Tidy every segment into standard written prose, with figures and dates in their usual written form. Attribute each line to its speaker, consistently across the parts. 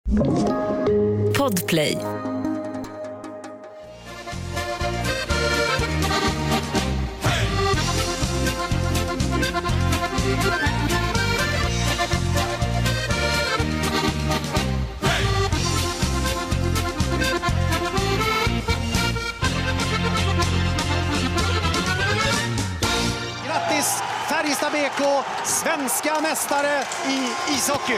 Speaker 1: Podplay.
Speaker 2: Grattis Färjestad BK, svenska mästare i ishockey!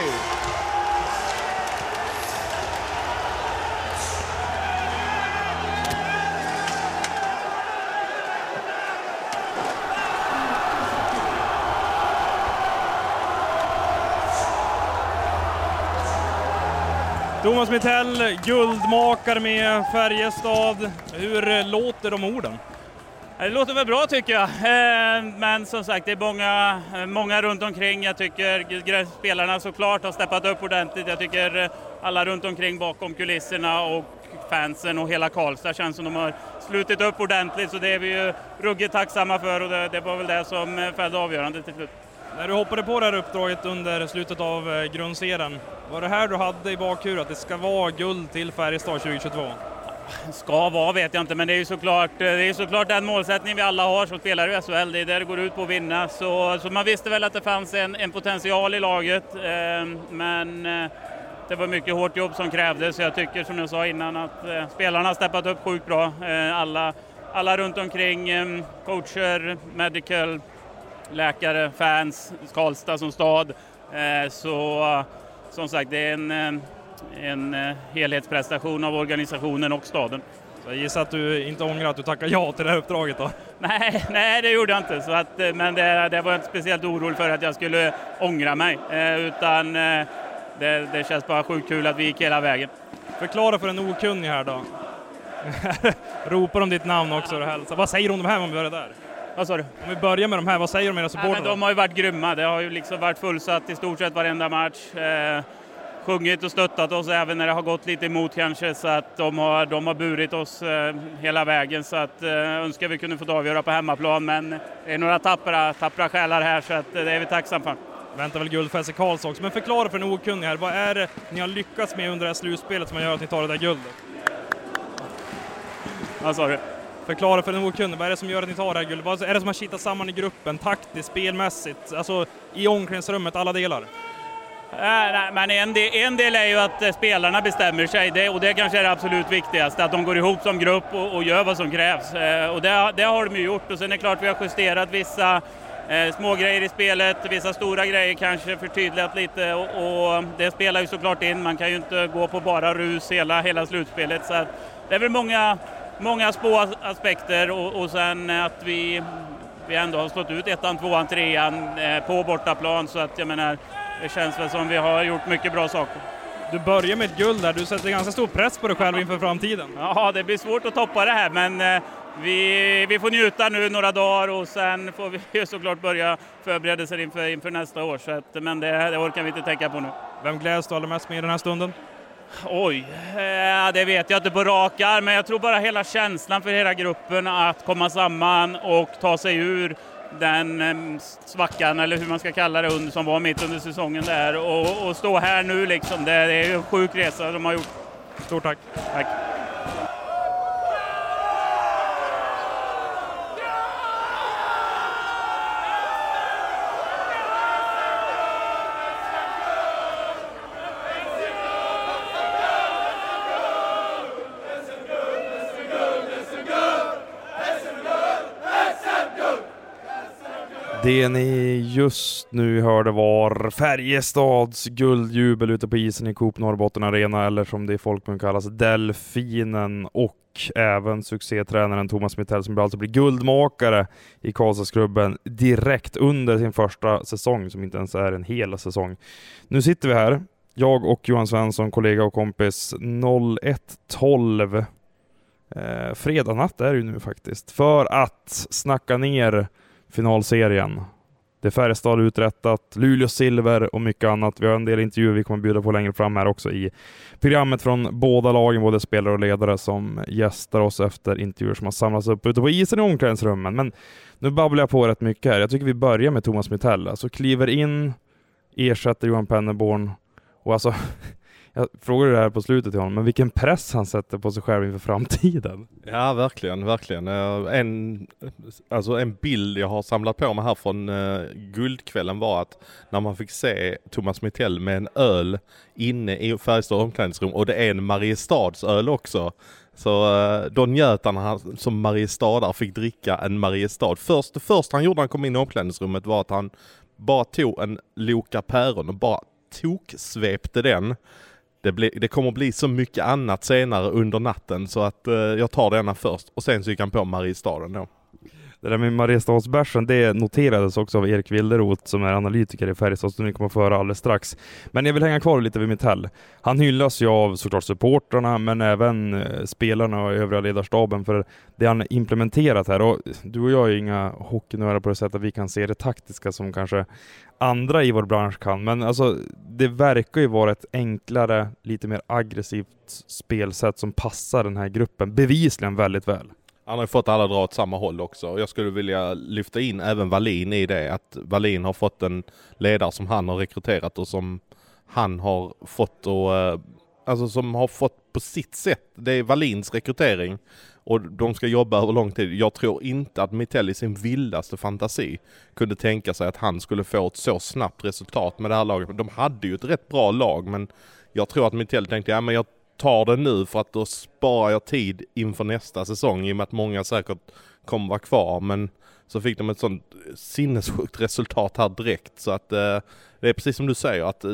Speaker 3: Thomas Mitell, guldmakare med Färjestad. Hur låter de orden?
Speaker 4: Det låter väl bra tycker jag, men som sagt det är många runt omkring. Jag tycker spelarna såklart har steppat upp ordentligt. Jag tycker alla runt omkring bakom kulisserna och fansen och hela Karlstad känns som de har slutit upp ordentligt, så det är vi ju ruggigt tacksamma för, och det var väl det som fällde avgörande till slut.
Speaker 3: När du hoppade på det här uppdraget under slutet av grundserien, var det här du hade i bakhuvudet att det ska vara guld till Färjestad 2022?
Speaker 4: Ska vara vet jag inte, men det är såklart den målsättning vi alla har som spelar i SHL. Det är där det går ut på att vinna, så man visste väl att det fanns en potential i laget, men det var mycket hårt jobb som krävdes, så jag tycker som jag sa innan att spelarna har steppat upp sjukt bra. Alla runt omkring, coacher, medical, läkare, fans, Karlstad som stad, så som sagt det är en helhetsprestation av organisationen och staden.
Speaker 3: Så jag gissar att du inte ångrar att du tackar ja till det här uppdraget då?
Speaker 4: Nej, det gjorde jag inte. Så att, men det var inte speciellt orolig för att jag skulle ångra mig. Utan det känns bara sjukt kul att vi gick hela vägen.
Speaker 3: Förklara för en okunnig här då. Ropar de ditt namn också och hälsa. Vad säger de här om vi börjar där?
Speaker 4: Vad sa du?
Speaker 3: Om vi börjar med de här, vad säger de med era supportrar?
Speaker 4: De har ju varit grymma. Det har ju liksom varit fullsatt i stort sett varenda match. Sjungit och stöttat oss även när det har gått lite emot kanske, så att de har burit oss hela vägen, så att önskar vi kunde få avgöra på hemmaplan, men det är några tappra själar här, så att det är vi tacksamma för.
Speaker 3: Väntar väl guldfest i Karlstad också, men förklara för en okunnig här, vad är det ni har lyckats med under det här slutspelet som gör att ni tar det där guldet?
Speaker 4: Vad sa du?
Speaker 3: Förklara för en okunnig, vad är det som gör att ni tar det här guldet? Vad är det som har kittat samman i gruppen, taktiskt, spelmässigt, alltså i omklädningsrummet, alla delar?
Speaker 4: Nej, men en del är ju att spelarna bestämmer sig, och det kanske är det absolut viktigaste, att de går ihop som grupp och gör vad som krävs. Och det har de ju gjort, och sen är det klart vi har justerat vissa små grejer i spelet, vissa stora grejer kanske förtydligat lite, och det spelar ju såklart in. Man kan ju inte gå på bara rus hela slutspelet, så att det är väl många små aspekter, och sen att vi ändå har slått ut 1:an, 2:an, 3:an på bortaplan, så att jag menar, det känns väl som vi har gjort mycket bra saker.
Speaker 3: Du börjar med ett guld där, du sätter ganska stor press på dig själv inför framtiden.
Speaker 4: Ja, det blir svårt att toppa det här, men vi får njuta nu några dagar, och sen får vi såklart börja förbereda sig inför nästa år. Så att, men det orkar vi inte tänka på nu.
Speaker 3: Vem gläds du allra mest med i den här stunden?
Speaker 4: Oj, det vet jag inte på rakar, men jag tror bara hela känslan för hela gruppen att komma samman och ta sig ur den svackan, eller hur man ska kalla det, som var mitt under säsongen där, och stå här nu liksom, det är ju en sjuk resa de har gjort.
Speaker 3: Stort tack.
Speaker 4: Tack.
Speaker 5: Det ni just nu hörde var Färjestads guldjubel ute på isen i Coop Norrbotten Arena, eller som det i folkmun kallas Delfinen, och även succétränaren Thomas Mitell som alltså blir guldmakare i Karlstadsklubben direkt under sin första säsong, som inte ens är en hel säsong. Nu sitter vi här, jag och Johan Svensson, kollega och kompis, 01:12 fredag natt är det ju nu faktiskt, för att snacka ner finalserien. Det är Färjestad uträttat, Luleå silver och mycket annat. Vi har en del intervjuer vi kommer bjuda på längre fram här också i programmet från båda lagen, både spelare och ledare som gästar oss efter intervjuer som har samlats upp ute på isen i omklädningsrummen. Men nu babblar jag på rätt mycket här. Jag tycker vi börjar med Thomas Mitell. Alltså kliver in, ersätter Johan Pennerborn, och alltså Jag frågade det här på slutet till honom, men vilken press han sätter på sig själv inför framtiden.
Speaker 1: Ja, verkligen, verkligen. En bild jag har samlat på mig här från guldkvällen var att när man fick se Thomas Mitell med en öl inne i Färjestad omklädningsrum, och det är en Mariestads öl också. Så då njöt han som Mariestadare fick dricka en Mariestad. Det första han gjorde när han kom in i omklädningsrummet var att han bara tog en Loka Päron och bara toksvepte den. Det kommer att bli så mycket annat senare under natten, så att jag tar denna först. Och sen så gick han på Mariestaden då.
Speaker 5: Det där med Mariestadsbärsen, det noterades också av Erik Wilderoth som är analytiker i Färjestad, som ni kommer att få höra alldeles strax. Men jag vill hänga kvar lite vid Mitell. Han hyllas ju av såklart supporterna, men även spelarna och övriga ledarstaben för det han implementerat här. Och du och jag är inga hockeynördar på det sättet att vi kan se det taktiska som kanske andra i vår bransch kan. Men alltså, det verkar ju vara ett enklare, lite mer aggressivt spelsätt som passar den här gruppen bevisligen väldigt väl.
Speaker 1: Han har ju fått alla dra åt samma håll också. Jag skulle vilja lyfta in även Wallin i det. Att Wallin har fått en ledare som han har rekryterat och som han har fått som har fått på sitt sätt. Det är Wallins rekrytering och de ska jobba över lång tid. Jag tror inte att Mitell i sin vildaste fantasi kunde tänka sig att han skulle få ett så snabbt resultat med det här laget. De hade ju ett rätt bra lag, men jag tror att Mitell tänkte men jag tar det nu för att då sparar jag tid inför nästa säsong, i och med att många säkert kommer vara kvar. Men så fick de ett sånt sinnessjukt resultat här direkt, så att det är precis som du säger, att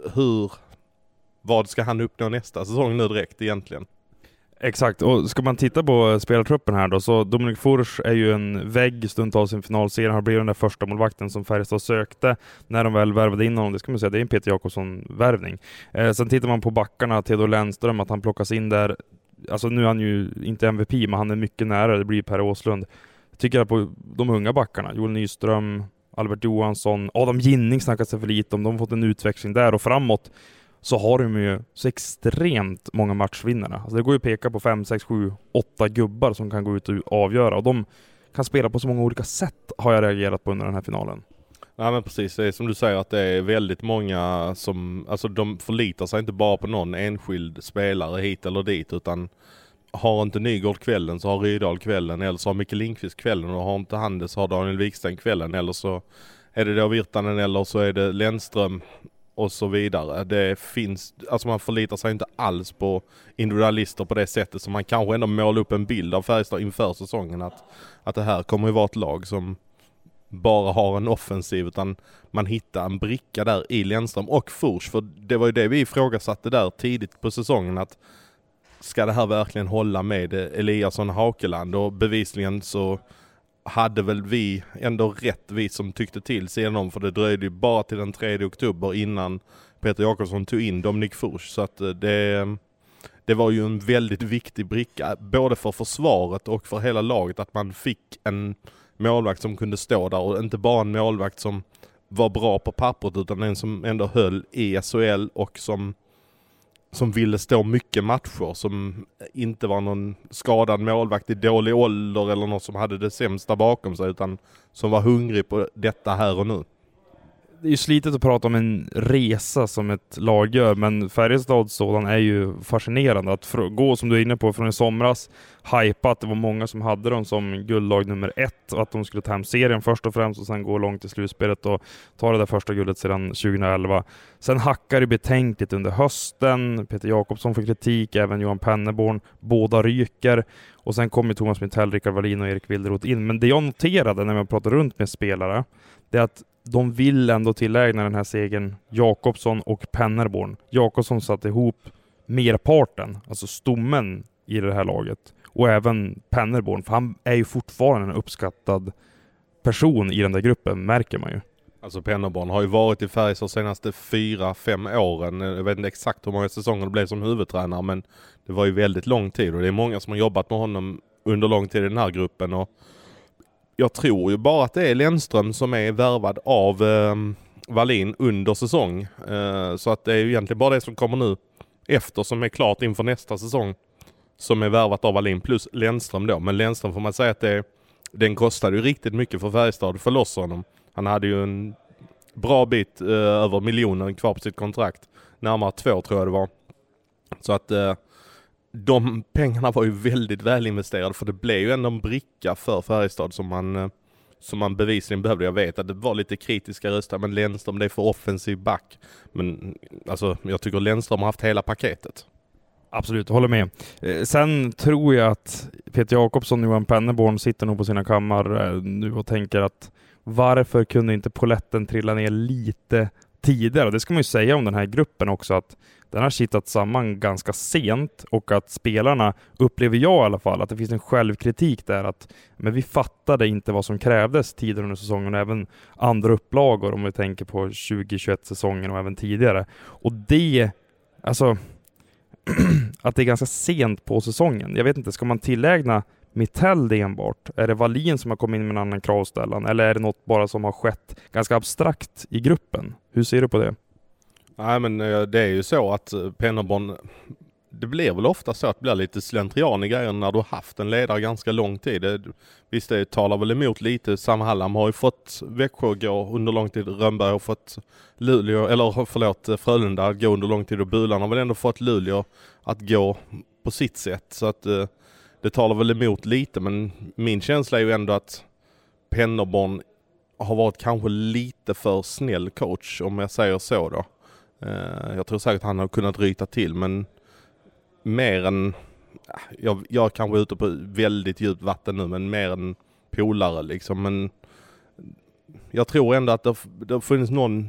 Speaker 1: vad ska han uppnå nästa säsong nu direkt egentligen?
Speaker 5: Exakt, och ska man titta på spelartruppen här då, så Dominik Furch är ju en vägg stundtals i en finalserie. Han blev den där första målvakten som Färjestad sökte när de väl värvade in honom. Det ska man säga, det är en Peter Jakobsson-värvning. Sen tittar man på backarna, Theodor Lennström, att han plockas in där. Alltså nu är han ju inte MVP, men han är mycket nära, det blir Per Åslund. Jag tycker att på de unga backarna, Joel Nyström, Albert Johansson, Adam Ginning snackas det för lite om. De har fått en utväxling där, och framåt så har de ju så extremt många matchvinnare. Alltså det går ju att peka på 5, 6, 7, 8 gubbar som kan gå ut och avgöra. Och de kan spela på så många olika sätt, har jag reagerat på under den här finalen.
Speaker 1: Ja, men precis, det är som du säger att det är väldigt många som, alltså de förlitar sig inte bara på någon enskild spelare hit eller dit, utan har inte Nygård kvällen så har Rydal kvällen, eller så har Mikael Lindqvist kvällen, och har inte Handes så har Daniel Wiksten kvällen, eller så är det då Virtanen, eller så är det Lennström och så vidare. Det finns, alltså man förlitar sig inte alls på individualister på det sättet som man kanske ändå målar upp en bild av Färjestad inför säsongen, att det här kommer ju vara ett lag som bara har en offensiv, utan man hittar en bricka där i Lennström och Furch, för det var ju det vi ifrågasatte där tidigt på säsongen, att ska det här verkligen hålla med Eliasson och Haukeland, och bevisligen så hade väl vi ändå rätt, vi som tyckte till sedan, för det dröjde ju bara till den 3 oktober innan Peter Jakobsson tog in Dominik Furch, så att det var ju en väldigt viktig bricka både för försvaret och för hela laget, att man fick en målvakt som kunde stå där, och inte bara en målvakt som var bra på pappret, utan en som ändå höll i SHL och som ville stå mycket matcher, som inte var någon skadad målvakt i dålig ålder eller någon som hade det sämsta bakom sig, utan som var hungrig på detta här och nu.
Speaker 5: Det är ju slitet att prata om en resa som ett lag gör, men Färjestad sådan är ju fascinerande. Att gå, som du är inne på, från i somras, hypa att det var många som hade dem som guldlag nummer 1, och att de skulle ta hem serien först och främst och sen gå långt i slutspelet och ta det där första guldet sedan 2011. Sen hackar det betänkligt under hösten. Peter Jakobsson får kritik, även Johan Pennerborn. Båda ryker. Och sen kommer Thomas Mitell, Rickard Wallin och Erik Wilderoth in. Men det jag noterade när man pratar runt med spelare, det är att de vill ändå tillägna den här segern Jakobsson och Pennerborn. Jakobsson satte ihop merparten, alltså stommen i det här laget. Och även Pennerborn, för han är ju fortfarande en uppskattad person i den där gruppen, märker man ju.
Speaker 1: Alltså Pennerborn har ju varit i Färjestad de senaste 4-5 åren. Jag vet inte exakt hur många säsonger det blev som huvudtränare, men det var ju väldigt lång tid, och det är många som har jobbat med honom under lång tid i den här gruppen, och jag tror ju bara att det är Lennström som är värvad av Wallin under säsong. Så att det är ju egentligen bara det som kommer nu efter som är klart inför nästa säsong som är värvat av Wallin plus Lennström då. Men Lennström får man säga att den kostade ju riktigt mycket för Färjestad för loss honom. Han hade ju en bra bit över miljonen kvar på sitt kontrakt. Närmare 2 tror jag det var. Så att de pengarna var ju väldigt väl investerade, för det blev ju ändå en bricka för Färjestad som man bevisligen behövde. Jag vet att det var lite kritiska röster, men Lennström, det är för offensiv back. Men alltså, jag tycker Lennström har haft hela paketet.
Speaker 5: Absolut, håller med. Sen tror jag att Peter Jakobsson och Johan Pennerborn sitter nog på sina kammar nu och tänker att varför kunde inte poletten trilla ner lite tidigare? Det ska man ju säga om den här gruppen också, att den har kittat samman ganska sent och att spelarna, upplever jag i alla fall, att det finns en självkritik där att men vi fattade inte vad som krävdes tidigare under säsongen och även andra upplagor om vi tänker på 2021-säsongen och även tidigare. Och det, alltså att det är ganska sent på säsongen. Jag vet inte, ska man tillägna Mitell det enbart? Är det Wallin som har kommit in med en annan kravställan? Eller är det något bara som har skett ganska abstrakt i gruppen? Hur ser du på det?
Speaker 1: Nej, men det är ju så att Pennerborn, det blir väl ofta så att det blir lite slentrian i grejen när du har haft en ledare ganska lång tid. Visst, det talar väl emot lite. Sam Hallam har ju fått Växjö gå under lång tid. Rönnberg har fått Frölunda att gå under lång tid, och Bulan har väl ändå fått Luleå att gå på sitt sätt. Så att det talar väl emot lite, men min känsla är ju ändå att Pennerborn har varit kanske lite för snäll coach, om jag säger så då. Jag tror säkert att han har kunnat ryta till, men mer än, jag kanske är ute på väldigt djupt vatten nu, men mer än polare liksom. Men jag tror ändå att det funnits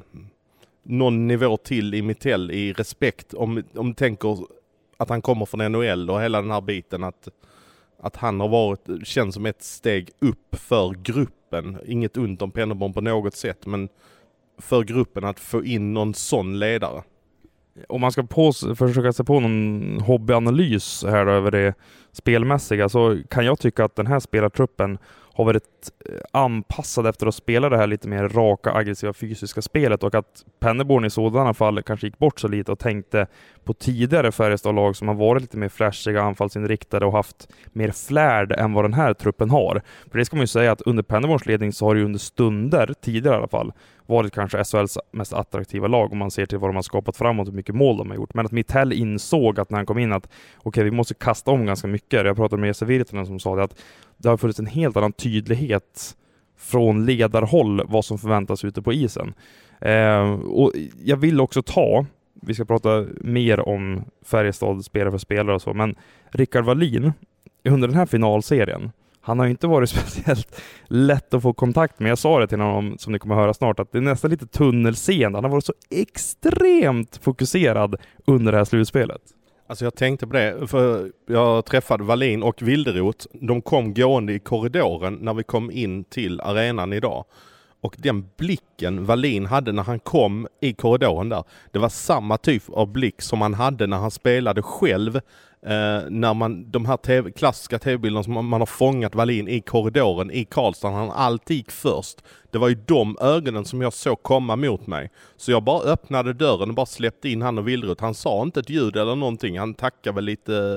Speaker 1: någon nivå till i Mitell i respekt, om du tänker att han kommer från NHL och hela den här biten, att han har känns som ett steg upp för gruppen. Inget ont om Pennerborn på något sätt, men för gruppen att få in någon sån ledare.
Speaker 5: Om man ska försöka se på någon hobbyanalys här över det spelmässiga, så kan jag tycka att den här spelartruppen har varit anpassad efter att spela det här lite mer raka, aggressiva, fysiska spelet, och att Pennerborn i sådana fall kanske gick bort så lite och tänkte på tidigare Färjestad-lag som har varit lite mer flashiga, anfallsinriktade och haft mer flärd än vad den här truppen har. För det ska man ju säga att under Pennerborns ledning så har det ju under stunder, tidigare i alla fall, varit kanske SHLs mest attraktiva lag om man ser till vad de har skapat framåt och hur mycket mål de har gjort. Men att Mitell insåg att när han kom in att okej, vi måste kasta om ganska mycket. Jag pratade med Jesse Virtanen som sa det, att det har funnits en helt annan tydlighet från ledarhåll vad som förväntas ute på isen. Och jag vill också vi ska prata mer om Färjestad spelare för spelare och så, men Rickard Wallin under den här finalserien, han har ju inte varit speciellt lätt att få kontakt med. Jag sa det till honom, som ni kommer att höra snart, att det är nästan lite tunnelseende. Han har varit så extremt fokuserad under det här slutspelet.
Speaker 1: Alltså jag tänkte på det, för jag träffade Wallin och Wilderot. De kom gående i korridoren när vi kom in till arenan idag. Och den blicken Wallin hade när han kom i korridoren där, det var samma typ av blick som han hade när han spelade själv. När de här klassiska tv-bilderna som man har fångat Wallin i korridoren i Karlstad, han alltid gick först. Det var ju de ögonen som jag såg komma mot mig. Så jag bara öppnade dörren och bara släppte in han och Wilderud. Han sa inte ett ljud eller någonting. Han tackade väl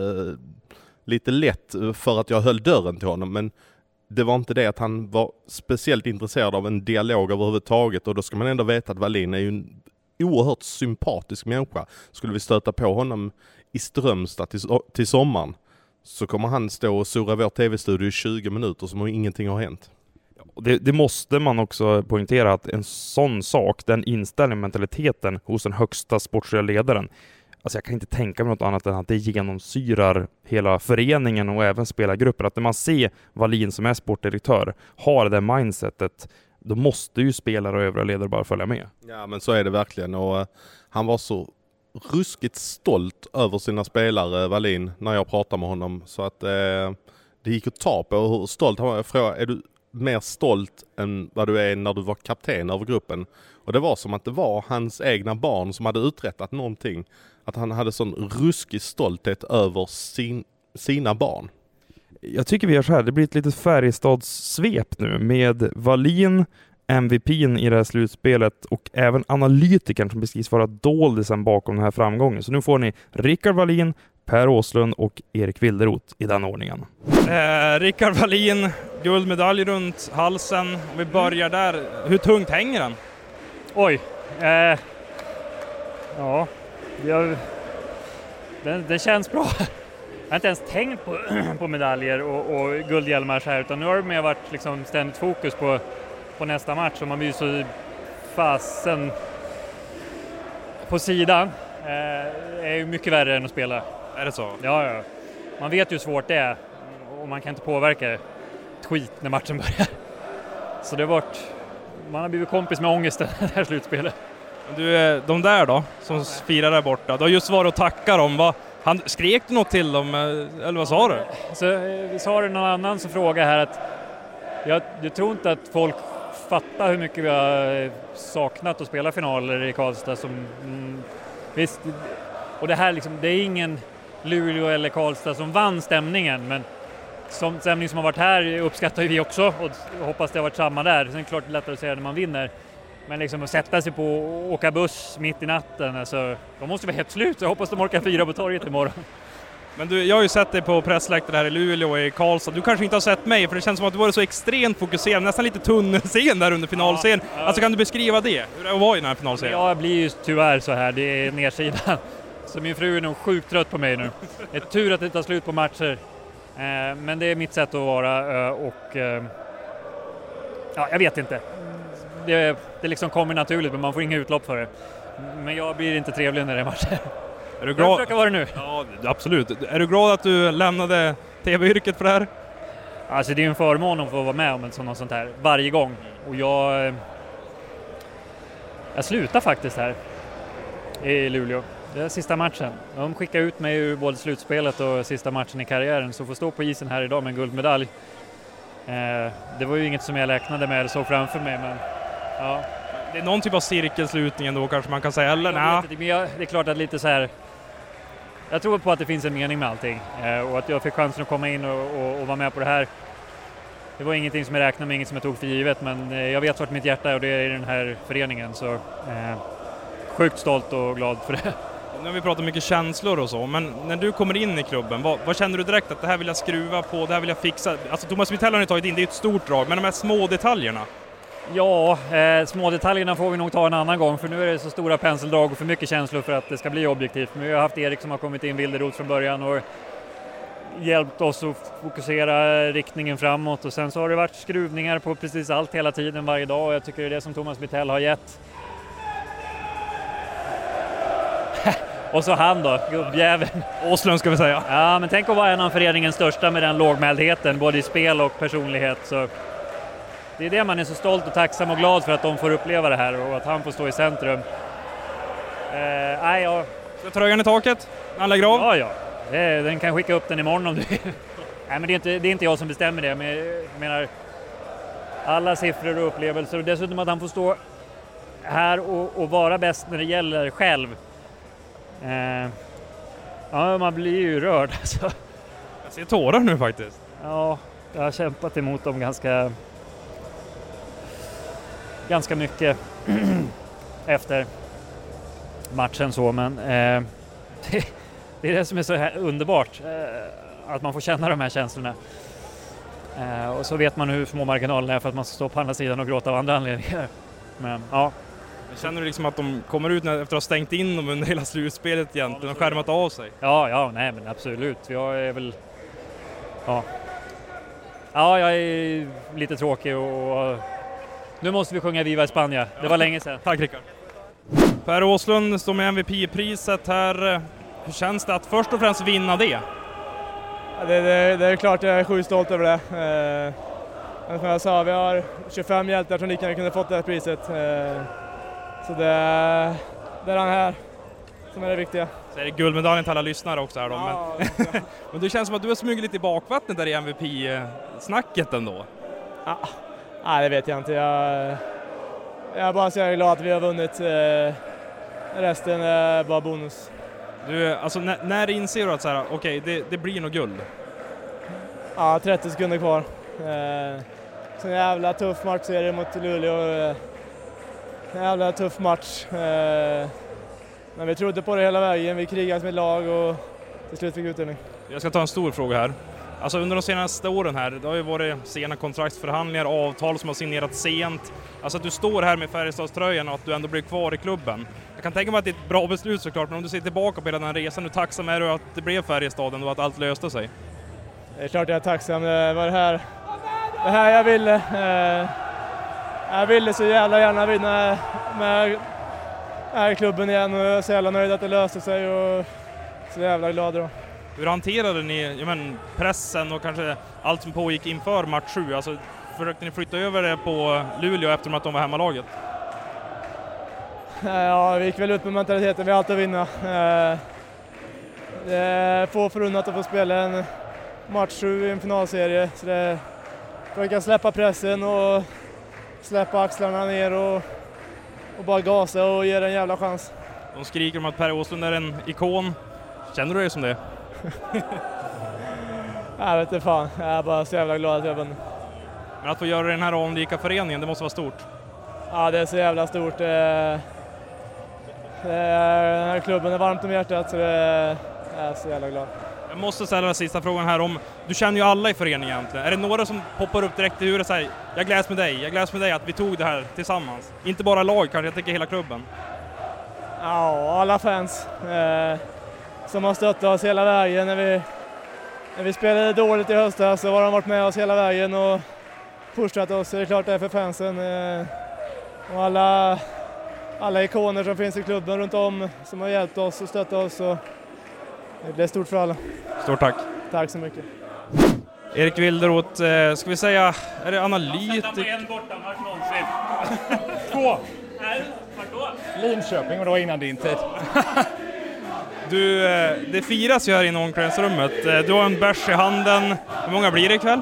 Speaker 1: lite lätt för att jag höll dörren till honom, men det var inte det att han var speciellt intresserad av en dialog överhuvudtaget. Och då ska man ändå veta att Wallin är ju en oerhört sympatisk människa. Skulle vi stöta på honom i Strömstad till sommaren, så kommer han stå och surra vår tv-studio i 20 minuter som om ingenting har hänt.
Speaker 5: Det måste man också poängtera, att en sån sak, den inställningen, mentaliteten hos den högsta sportsliga ledaren, alltså jag kan inte tänka mig något annat än att det genomsyrar hela föreningen och även spelargruppen. Att när man ser Wallin som är sportdirektör har det mindsetet, då måste ju spelare och övriga ledare bara följa med.
Speaker 1: Ja, men så är det verkligen, och han var så ruskigt stolt över sina spelare, Wallin, när jag pratade med honom, så att det gick att ta på hur stolt han var. Jag frågade, är du mer stolt än vad du är när du var kapten över gruppen? Och det var som att det var hans egna barn som hade uträttat någonting. Att han hade sån ruskig stolthet över sina barn.
Speaker 5: Jag tycker vi gör så här, det blir ett litet Färjestadssvep nu med Wallin, MVP:n i det här slutspelet och även analytikern som beskrivs vara doldisen bakom den här framgången. Så nu får ni Rickard Wallin, Per Åslund och Erik Wilderot i den ordningen.
Speaker 3: Rickard Wallin, guldmedalj runt halsen. Om vi börjar där, hur tungt hänger den?
Speaker 6: Oj, ja, det känns bra. Jag har inte ens tänkt på medaljer och guldhjälmar så här, utan nu har det mer varit liksom ständigt fokus på nästa match och man blir så fasen på sidan. Är ju mycket värre än att spela.
Speaker 3: Är det så?
Speaker 6: Ja. Man vet ju hur svårt det är och man kan inte påverka ett skit när matchen börjar. Så det har varit, man har blivit kompis med ångesten det här slutspelet.
Speaker 3: Du, de där då, som firar där borta, du har just varit och tackat dem. Skrek du något till dem, eller vad sa du?
Speaker 6: Så sa det någon annan som frågade här att jag tror inte att folk fattar hur mycket vi har saknat att spela finaler i Karlstad. Visst, och det här liksom, det är ingen Luleå eller Karlstad som vann stämningen, men stämning som har varit här uppskattar vi också och hoppas det har varit samma där. Sen är det klart lättare att säga när man vinner. Men liksom att sätta sig på och åka buss mitt i natten, alltså, de måste vara helt slut. Jag hoppas de orkar fira på torget imorgon.
Speaker 3: Men du, jag har ju sett dig på pressläktaren här i Luleå och i Karlstad. Du kanske inte har sett mig, för det känns som att du var så extremt fokuserad, nästan lite tunnelscen där under finalscen. Ja. Alltså kan du beskriva det? Hur det var i den här finalscenen?
Speaker 6: Jag blir ju tyvärr så här, det är nedsidan. Så min fru är nog sjukt trött på mig nu. Det är tur att det tar slut på matcher. Men det är mitt sätt att vara och jag vet inte. Det liksom kommer naturligt, men man får inga utlopp för det. Men jag blir inte trevlig när det är matcher.
Speaker 3: Är du glad?
Speaker 6: Jag försöker vara det nu.
Speaker 3: Ja, absolut. Är du glad att du lämnade tv-yrket för det här?
Speaker 6: Alltså det är en förmån att få vara med om något sånt här varje gång. Och jag slutar faktiskt här i Luleå. Det är sista matchen. De skickar ut mig ur både slutspelet och sista matchen i karriären. Så får stå på isen här idag med en guldmedalj. Det var ju inget som jag räknade med eller såg framför mig, men ja.
Speaker 3: Det är någon typ av cirkelslutning ändå kanske man kan säga, eller? Nej.
Speaker 6: Det är klart att lite så här. Jag tror på att det finns en mening med allting och att jag fick chansen att komma in och vara med på det här. Det var ingenting som jag räknade med, inget som jag tog för givet, men jag vet vart mitt hjärta är och det är i den här föreningen, så sjukt stolt och glad för det.
Speaker 3: Nu har vi pratat mycket känslor och så, men när du kommer in i klubben, vad känner du direkt att det här vill jag skruva på, det här vill jag fixa? Alltså Thomas Mitell har ni tagit in, det är ett stort drag, men de här små detaljerna?
Speaker 6: Ja, små detaljerna får vi nog ta en annan gång, för nu är det så stora penseldrag och för mycket känslor för att det ska bli objektivt. Men vi har haft Erik som har kommit in Wilderot från början och hjälpt oss att fokusera riktningen framåt, och sen så har det varit skruvningar på precis allt hela tiden varje dag, och jag tycker det är det som Thomas Mitell har gett. Och så han då, gubbjäveln.
Speaker 3: Åslund ska vi säga.
Speaker 6: Ja, men tänk att vara en av föreningens största med den lågmäldheten, både i spel och personlighet. Så det är det man är så stolt och tacksam och glad för, att de får uppleva det här och att han får stå i centrum.
Speaker 3: Ska tröjan i taket? Han lägger av?
Speaker 6: Ja. Den kan skicka upp den imorgon om du vill. Nej, men det är inte jag som bestämmer det. Men jag menar, alla siffror och upplevelser, och dessutom att han får stå här och vara bäst när det gäller själv. Man blir ju rörd alltså.
Speaker 3: Jag ser tårar nu faktiskt.
Speaker 6: Ja, jag har kämpat emot dem ganska mycket efter matchen så, men det är det som är så här underbart, att man får känna de här känslorna. Och så vet man hur små marginalerna är för att man ska stå på andra sidan och gråta av andra anledningar. Men ja.
Speaker 3: Känner du liksom att de kommer ut efter att ha stängt in dem under hela slutspelet egentligen och skärmat av sig?
Speaker 6: Ja, nej men absolut. Jag är väl... Ja, jag är lite tråkig och nu måste vi sjunga Viva España. Det var länge sedan.
Speaker 3: Tack Rickard. Per Åslund står med MVP-priset här. Hur känns det att först och främst vinna det?
Speaker 7: Ja, det är klart jag är sjukt stolt över det. Men som jag sa, vi har 25 hjältar som lika kunde fått det här priset. Så det är den här som är det viktiga.
Speaker 3: Så är det guldmedaljen till alla lyssnare också här då.
Speaker 7: Ja,
Speaker 3: men det känns som att du har smugit lite i bakvattnet där i MVP-snacket ändå.
Speaker 7: Nej, det vet jag inte. Jag är bara så glad att vi har vunnit. Resten är bara bonus.
Speaker 3: Du, alltså när inser du att så här, okej, det blir nog guld?
Speaker 7: Ja, 30 sekunder kvar. Så en jävla tuff matchserie mot Luleå. En jävla tuff match. Men vi trodde på det hela vägen. Vi krigade som ett lag och till slut fick utdelning.
Speaker 3: Jag ska ta en stor fråga här. Alltså under de senaste åren här, det har ju varit sena kontraktsförhandlingar, avtal som har signerats sent. Alltså att du står här med Färjestadströjan och att du ändå blir kvar i klubben. Jag kan tänka mig att det är ett bra beslut såklart, men om du ser tillbaka på hela den här resan, hur tacksam är du att det blev Färjestaden och att allt löste sig?
Speaker 7: Det är klart jag är tacksam. Det var det här jag ville. Jag ville så jävla gärna vinna med klubben igen och jag är så jävla nöjd att det löste sig och så jävla glad då.
Speaker 3: Hur hanterade ni pressen och kanske allt som pågick inför match 7? Alltså, försökte ni flytta över det på Luleå eftersom att de var hemmalaget?
Speaker 7: Ja, vi gick väl ut med mentaliteten vi alltid vinna. Det är få förunnat att få spela en match 7 i en finalserie. Så det kan släppa pressen och släppa axlarna ner och bara gasa och ge det en jävla chans.
Speaker 3: De skriker om att Per Åslund är en ikon. Känner du dig som det?
Speaker 7: Jag vet inte fan, jag är bara så jävla glad att jag vann.
Speaker 3: Men att få göra den här anrika föreningen, det måste vara stort.
Speaker 7: Ja, det är så jävla stort. Den här klubben är varmt om hjärtat så jag är så jävla glad.
Speaker 3: Jag måste ställa den sista frågan här om, du känner ju alla i föreningen egentligen. Är det några som poppar upp direkt i huvudet och säger jag gläds med dig att vi tog det här tillsammans? Inte bara lag kanske, jag tänker hela klubben.
Speaker 7: Ja, alla fans som har stöttat oss hela vägen. När vi spelade dåligt i höstas så har de varit med oss hela vägen och pushat oss. Det är klart det är för fansen. Och alla ikoner som finns i klubben runt om som har hjälpt oss och stöttat oss. Och det är stort för alla.
Speaker 3: Stort tack.
Speaker 7: Tack så mycket.
Speaker 3: Erik Wilderoth, ska vi säga, är det analytik?
Speaker 4: Sätta på en bortamatch någonsin.
Speaker 8: 2.
Speaker 4: Nej, vart då?
Speaker 8: Linköping och då innan din tid.
Speaker 3: Du, det firas ju här inne i omklädningsrummet. Du har en bärs i handen. Hur många blir det ikväll?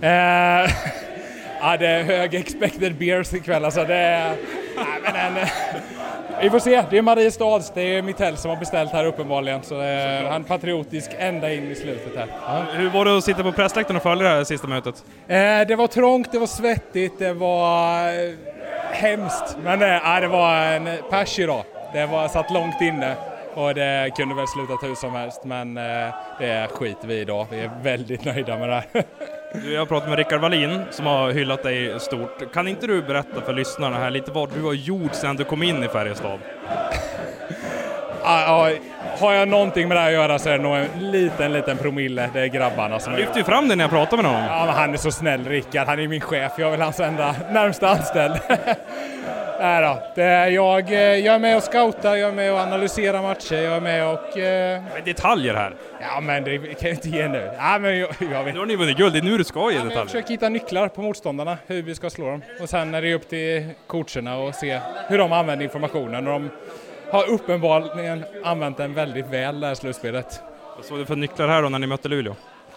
Speaker 8: Ja, det är hög expected beers ikväll. Alltså det är... vi får se. Det är Mariestads. Det är Mittell som har beställt här uppenbarligen. Så han är patriotisk ända in i slutet här. Ja.
Speaker 3: Hur var det att sitta på pressläktaren och följa det här sista mötet?
Speaker 8: Det var trångt, det var svettigt, det var hemskt. Men det var en pers idag. Det var satt långt inne. Och det kunde väl sluta hur som helst, men det skiter vi idag. Vi är väldigt nöjda med det här.
Speaker 3: Jag har pratat med Rickard Wallin som har hyllat dig stort. Kan inte du berätta för lyssnarna här lite vad du har gjort sedan du kom in i Färjestad?
Speaker 8: Har jag någonting med det här att göra så är det nog en liten promille. Det är grabbarna som...
Speaker 3: Jag lyfte ju fram det när jag pratade med honom.
Speaker 8: Ja, men han är så snäll, Rickard. Han är min chef. Jag är väl hans enda närmsta anställd. Nej då. Jag är med och scoutar, jag är med och analyserar matcher, jag är med och...
Speaker 3: Detaljer här.
Speaker 8: Ja, men det kan jag inte ge nu. Ja, men jag vet.
Speaker 3: Nu har ni vunnit guld, det är nu du ska ge detaljer.
Speaker 8: Jag försöker hitta nycklar på motståndarna, hur vi ska slå dem. Och sen är det upp till coacherna och se hur de använder informationen. Och de har uppenbarligen använt den väldigt väl, det här slutspelet.
Speaker 3: Vad såg du för nycklar här då när ni mötte Luleå?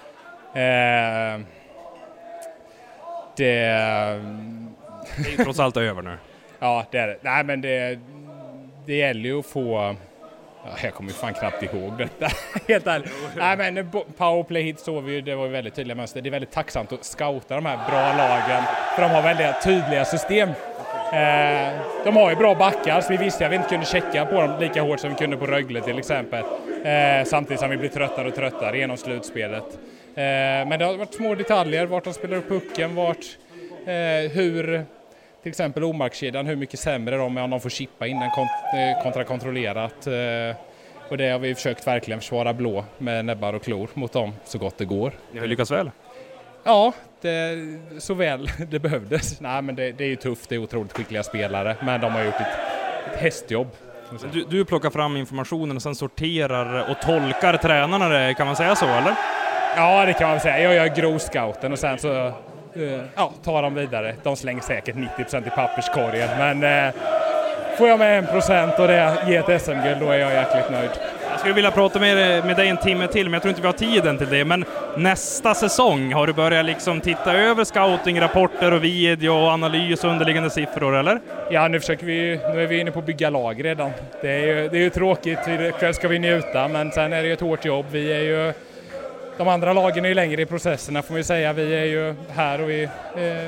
Speaker 3: Det är ju trots allt över nu.
Speaker 8: Ja, det är det. Nej, men det gäller ju att få... Jag kommer ju fan knappt ihåg detta, helt ärligt. Nej, men powerplay hit såg vi ju, det var ju väldigt tydliga mönster. Det är väldigt tacksamt att scouta de här bra lagen, för de har väldigt tydliga system. De har ju bra backar, så vi visste att vi inte kunde checka på dem lika hårt som vi kunde på Rögle till exempel. Samtidigt som vi blir tröttare och tröttare genom slutspelet. Men det har varit små detaljer, vart de spelar upp pucken, hur... Till exempel omarkskedjan, hur mycket sämre de är om de får chippa innan kontra kontrollerat. Och det har vi försökt verkligen försvara blå med näbbar och klor mot dem så gott det går.
Speaker 3: Ni har lyckats väl?
Speaker 8: Ja, så väl det behövdes. Nej, men det är ju tufft, det är otroligt skickliga spelare, men de har gjort ett hästjobb.
Speaker 3: Du plockar fram informationen och sen sorterar och tolkar tränarna det, kan man säga så eller? Ja,
Speaker 8: det kan man säga. Jag gör grovscouten och sen så... tar dem vidare. De slänger säkert 90% i papperskorgen. Men får jag med 1% och det ger ett SM-guld, då är jag jäkligt nöjd.
Speaker 3: Jag skulle vilja prata med dig en timme till, men jag tror inte vi har tiden till det. Men nästa säsong, har du börjat liksom titta över scouting-rapporter och video och analys och underliggande siffror, eller?
Speaker 8: Ja, nu är vi inne på att bygga lag redan. Det är ju tråkigt, ikväll ska vi njuta, men sen är det ju ett hårt jobb. Vi är ju... De andra lagen är ju längre i processerna, får vi säga. Vi är ju här och vi...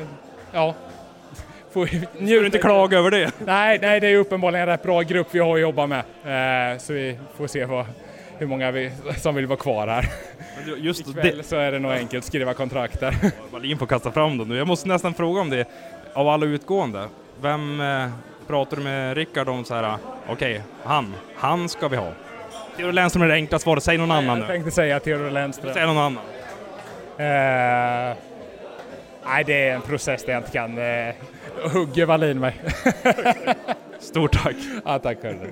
Speaker 3: Får du inte klaga över det?
Speaker 8: Nej, det är ju uppenbarligen en rätt bra grupp vi har att jobba med. Så vi får se vad hur många som vill vara kvar här.
Speaker 3: Just
Speaker 8: ikväll så är det nog enkelt att skriva kontrakt där.
Speaker 3: Wallin får kasta fram dem nu. Jag måste nästan fråga om det. Av alla utgående, vem pratar du med Rickard om så här? Okej, han ska vi ha. Theodor Lennström är det enkla svaret. Säg någon annan nu.
Speaker 8: Jag tänkte säga Theodor Lennström.
Speaker 3: Säg någon annan.
Speaker 8: Nej, det är en process där jag inte kan hugga Wallin mig.
Speaker 3: Stort tack.
Speaker 8: Ja, tack hörru.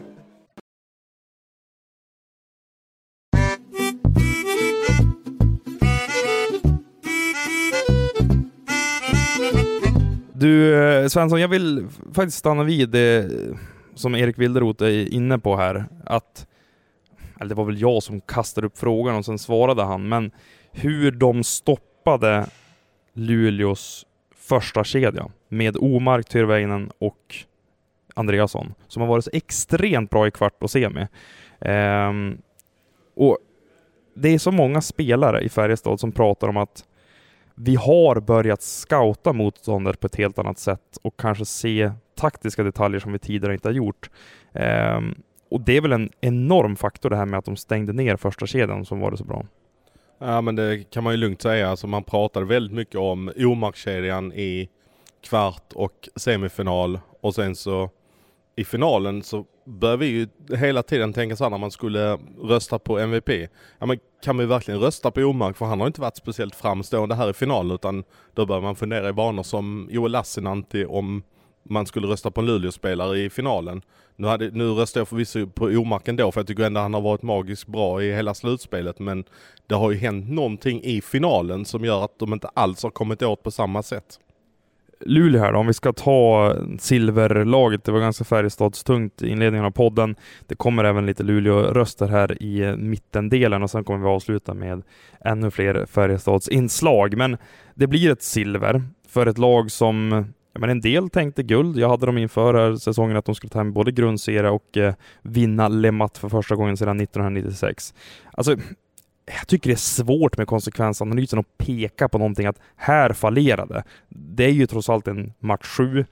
Speaker 5: Du Svensson, jag vill faktiskt stanna vid det som Erik Wilderoth är inne på här. Eller det var väl jag som kastade upp frågan och sen svarade han. Men hur de stoppade Luleås första kedja med Omark, Tyrväinen och Andreasson, som har varit så extremt bra i kvart och semi. Och det är så många spelare i Färjestad som pratar om att vi har börjat scouta motståndare på ett helt annat sätt och kanske se taktiska detaljer som vi tidigare inte har gjort. Och det är väl en enorm faktor det här med att de stängde ner första kedjan som var det så bra.
Speaker 1: Ja, men det kan man ju lugnt säga. Alltså, man pratade väldigt mycket om Omark-kedjan i kvart och semifinal, och sen så i finalen så bör vi ju hela tiden tänka så här när man skulle rösta på MVP. Ja, men kan vi verkligen rösta på Omark? För han har inte varit speciellt framstående här i finalen, utan då bör man fundera i banor som Joel Lassinantti om man skulle rösta på en Luleå-spelare i finalen. Nu röstar jag förvisso på Omark ändå, för jag tycker ändå han har varit magiskt bra i hela slutspelet, men det har ju hänt någonting i finalen som gör att de inte alls har kommit åt på samma sätt.
Speaker 5: Luleå här då, om vi ska ta silverlaget, det var ganska Färjestadstungt i inledningen av podden. Det kommer även lite Luleå-röster här i mittendelen och sen kommer vi avsluta med ännu fler Färjestads inslag. Men det blir ett silver för ett lag som, men en del tänkte guld. Jag hade dem inför här säsongen att de skulle ta hem både grundserie och vinna Le Mat för första gången sedan 1996. Alltså, jag tycker det är svårt med konsekvensanalysen att peka på någonting att här fallerade. Det är ju trots allt en match 7.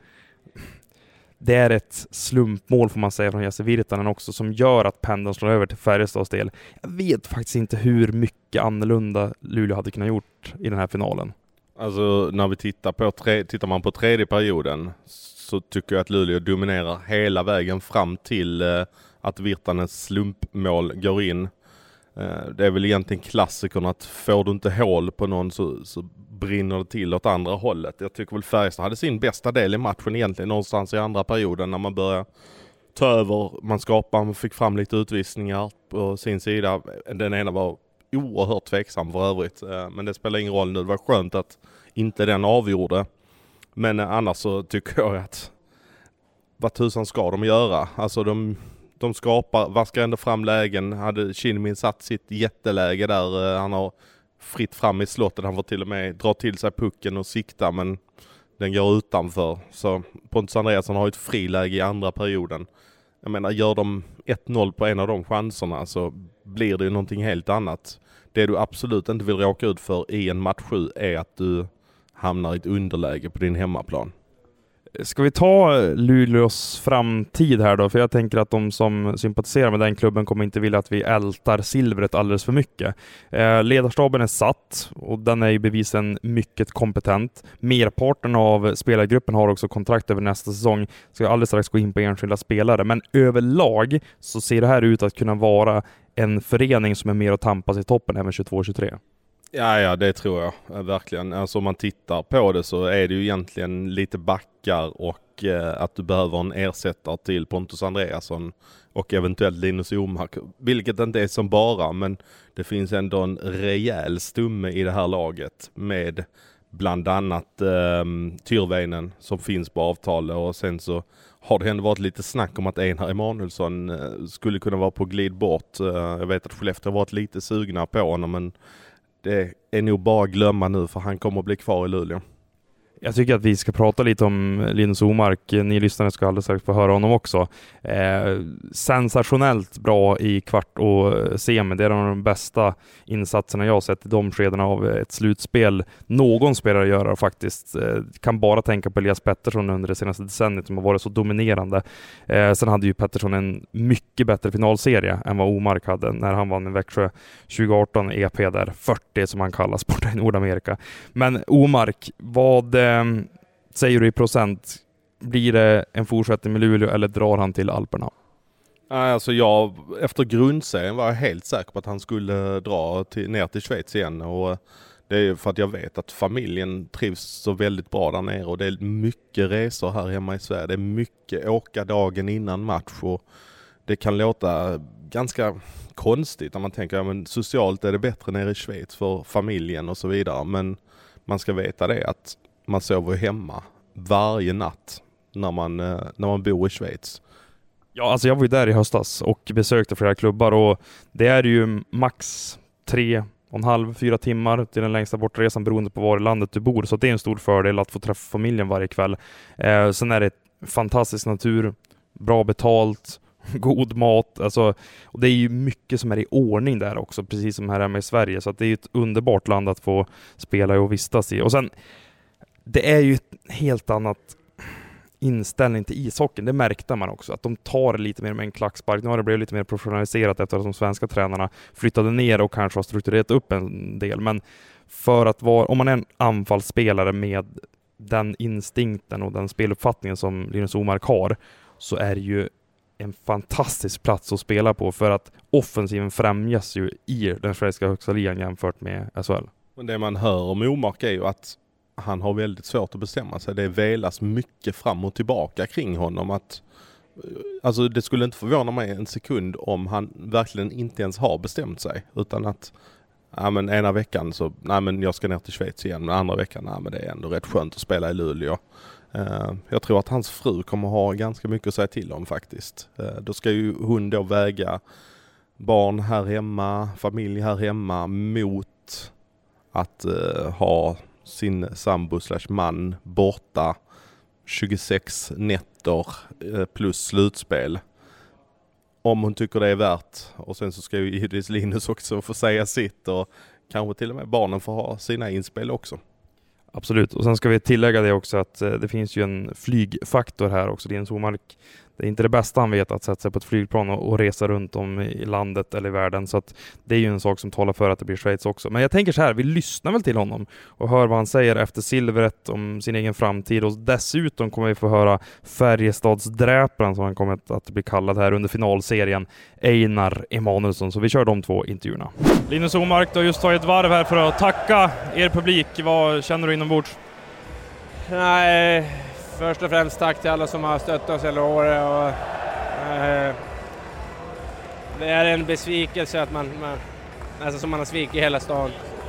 Speaker 5: Det är ett slumpmål får man säga från Jesse Virtanen också som gör att pendeln slår över till Färjestads del. Jag vet faktiskt inte hur mycket annorlunda Luleå hade kunnat gjort i den här finalen.
Speaker 1: Alltså när vi tittar man på tredje perioden så tycker jag att Luleå dominerar hela vägen fram till att Virtanens slumpmål går in. Det är väl egentligen klassikern att får du inte hål på någon så brinner det till åt andra hållet. Jag tycker väl Färjestad hade sin bästa del i matchen egentligen någonstans i andra perioden när man började ta över, man fick fram lite utvisningar på sin sida. Den ena var oerhört tveksam för övrigt, men det spelar ingen roll nu. Det var skönt att inte den avgjorde. Men annars så tycker jag att vad tusan ska de göra? Alltså de vaskar ändå fram lägen. Hade Kinnimin satt sitt jätteläge där. Han har fritt fram i slottet. Han får till och med dra till sig pucken och sikta, men den går utanför. Så Pontus Andreasson har ett friläge i andra perioden. Jag menar, gör de 1-0 på en av de chanserna så blir det ju någonting helt annat. Det du absolut inte vill råka ut för i en match 7 är att du hamnar i ett underläge på din hemmaplan.
Speaker 5: Ska vi ta Luleås framtid här då? För jag tänker att de som sympatiserar med den klubben kommer inte vilja att vi ältar silvret alldeles för mycket. Ledarstaben är satt och den är ju bevisen mycket kompetent. Merparten av spelargruppen har också kontrakt över nästa säsong. Ska jag alldeles strax gå in på enskilda spelare. Men överlag så ser det här ut att kunna vara en förening som är mer att tampas i toppen även 22-23.
Speaker 1: Ja, det tror jag verkligen. Alltså om man tittar på det så är det ju egentligen lite backar och att du behöver en ersättare till Pontus Andreasson och eventuellt Linus Omark. Vilket inte är som bara, men det finns ändå en rejäl stumme i det här laget med bland annat Tyrväinen som finns på avtalet, och sen så har det ändå varit lite snack om att Einar Emanuelsson skulle kunna vara på glid bort. Jag vet att Skellefteå har varit lite sugna på honom, men det är nog bara glömma nu för han kommer att bli kvar i Luleå.
Speaker 5: Jag tycker att vi ska prata lite om Linus Omark. Ni lyssnare ska alldeles strax få höra honom också. Sensationellt bra i kvart och semi. Det är de bästa insatserna jag har sett i de skedena av ett slutspel. Någon spelare gör faktiskt. Kan bara tänka på Elias Pettersson under det senaste decenniet som har varit så dominerande. Sen hade ju Pettersson en mycket bättre finalserie än vad Omark hade när han vann i Växjö 2018 EP där 40 som han kallas borta i Nordamerika. Men Omark, vad säger du i procent? Blir det en fortsättning med Luleå eller drar han till Alperna?
Speaker 1: Alltså efter grundserien var jag helt säker på att han skulle dra ner till Schweiz igen, och det är för att jag vet att familjen trivs så väldigt bra där nere och det är mycket resor här hemma i Sverige. Det är mycket åka dagen innan match och det kan låta ganska konstigt när man tänker men socialt är det bättre nere i Schweiz för familjen och så vidare, men man ska veta det att man sover hemma varje natt när man bor i Schweiz.
Speaker 5: Ja, alltså jag var ju där i höstas och besökte flera klubbar och det är ju max 3,5-4 timmar till den längsta bortresan beroende på var i landet du bor, så det är en stor fördel att få träffa familjen varje kväll. Sen är det fantastisk natur, bra betalt, god mat, alltså, och det är ju mycket som är i ordning där också, precis som här hemma i Sverige, så att det är ett underbart land att få spela och vistas i. Och sen, det är ju ett helt annat inställning till ishockeyn, det märkte man också, att de tar lite mer med en klackspark. Nu har det blivit lite mer professionaliserat efter att de svenska tränarna flyttade ner och kanske har strukturerat upp en del, men för att vara, om man är en anfallsspelare med den instinkten och den speluppfattningen som Linus Omark har, så är det ju en fantastisk plats att spela på, för att offensiven främjas ju i den svenska högsta ligan jämfört med SHL.
Speaker 1: Men det man hör om Omark är ju att han har väldigt svårt att bestämma sig. Det velas mycket fram och tillbaka kring honom. Alltså det skulle inte förvåna mig en sekund om han verkligen inte ens har bestämt sig, utan att ena veckan så jag ska ner till Schweiz igen, men andra veckan det är ändå rätt skönt att spela i Luleå. Jag tror att hans fru kommer ha ganska mycket att säga till om faktiskt. Då ska ju hon då väga barn här hemma, familj här hemma mot att ha sin sambo/man borta 26 nätter plus slutspel. Om hon tycker det är värt. Och sen så ska ju givetvis Linus också få säga sitt och kanske till och med barnen får ha sina inspel också.
Speaker 5: Absolut, och sen ska vi tillägga det också att det finns ju en flygfaktor här också. Linus Omark, det är inte det bästa han vet att sätta sig på ett flygplan och resa runt om i landet eller i världen, så att det är ju en sak som talar för att det blir Schweiz också. Men jag tänker så här, vi lyssnar väl till honom och hör vad han säger efter silvret om sin egen framtid, och dessutom kommer vi få höra Färjestadsdräparen som han kommer att bli kallad här under finalserien, Einar Emanuelsson. Så vi kör de två intervjuerna.
Speaker 3: Linus Omark, du har just tagit ett varv här för att tacka er publik. Vad känner du inombords?
Speaker 7: Nej, först och främst tack till alla som har stöttat oss hela året. Och, det är en besvikelse att man alltså som man har svikit hela stan.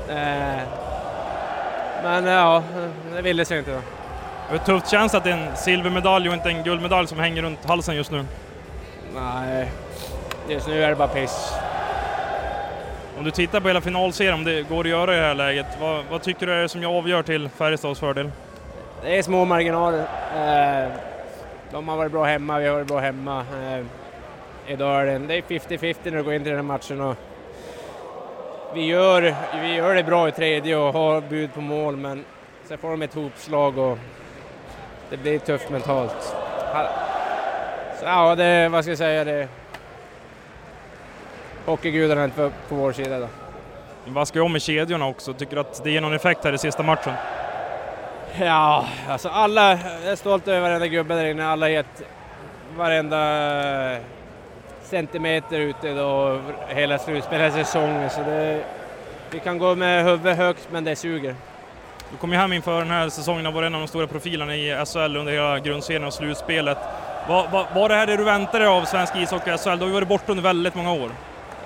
Speaker 7: Men ja, det ville sig inte då.
Speaker 3: Hur tufft känns att det är en silvermedalj och inte en guldmedalj som hänger runt halsen just nu?
Speaker 7: Nej, just nu är det bara piss.
Speaker 3: Om du tittar på hela finalserien, om det går att göra i det här läget, vad tycker du är det som jag avgör till Färjestads fördel?
Speaker 7: Det är små marginaler. De har varit bra hemma, vi har varit bra hemma. Idag är det är 50-50 när du går in till den här matchen. Och vi gör det bra i tredje och har bud på mål, men sen får de ett hopslag och det blir tufft mentalt. Så ja, det, vad ska jag säga, det hockeygudarna är inte på vår sida då.
Speaker 3: Vad ska jag om med kedjorna också? Tycker du att det ger någon effekt här i sista matchen?
Speaker 7: Ja, alltså alla är stolta över varenda gubbe där inne. Alla har gett varenda centimeter ute då, hela slutspelet säsongen. Så vi kan gå med huvudet högt, men det suger.
Speaker 3: Du kom ju hem inför den här säsongen och var en av de stora profilerna i SHL under hela grundserien och slutspelet. Var det här det du väntade av svensk ishockey och SHL? Du har ju varit borta under väldigt många år.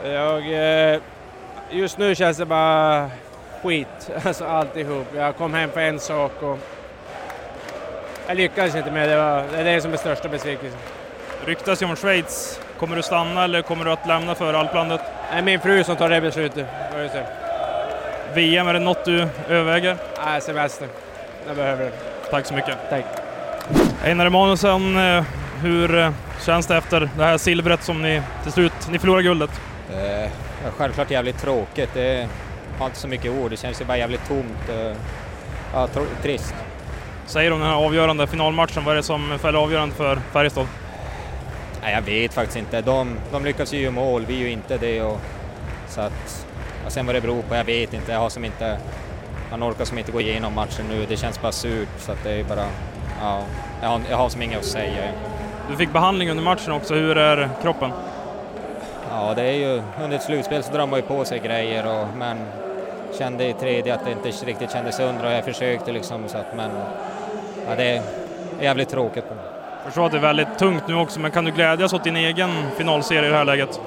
Speaker 7: Just nu känns det bara skit, alltså alltihop. Jag kom hem för en sak och jag lyckades inte med det. Det är det som är största besvikelsen.
Speaker 3: Ryktas ju om Schweiz. Kommer du stanna eller kommer du att lämna för alplandet?
Speaker 7: Det är min fru som tar det beslutet.
Speaker 3: VM, är det något du överväger?
Speaker 7: Nej, semester. Jag behöver det.
Speaker 3: Tack så mycket.
Speaker 6: Tack.
Speaker 3: Einar Emanuelsson, hur känns det efter det här silvret som ni till slut, ni förlorar guldet?
Speaker 9: Självklart jävligt tråkigt. Det har inte så mycket ord. Det känns ju bara jävligt tomt. Ja, trist.
Speaker 3: Säger om den här avgörande finalmatchen, vad är det som fäller avgörande för Färjestad?
Speaker 9: Nej, jag vet faktiskt inte. De lyckas ju mål, vi ju inte det. Så att, sen vad det beror på, jag vet inte. Man orkar som inte gå igenom matchen nu. Det känns bara surt. Så att det är bara, ja, jag har som inget att säga.
Speaker 3: Du fick behandling under matchen också. Hur är kroppen?
Speaker 9: Ja, det är ju under ett slutspel så drar man ju på sig grejer. Men kände i tredje att det inte riktigt kändes under och jag försökte liksom. Så att, men ja, det är jävligt tråkigt.
Speaker 3: Jag förstår att det är väldigt tungt nu också, men kan du glädjas åt din egen finalserie i det här läget?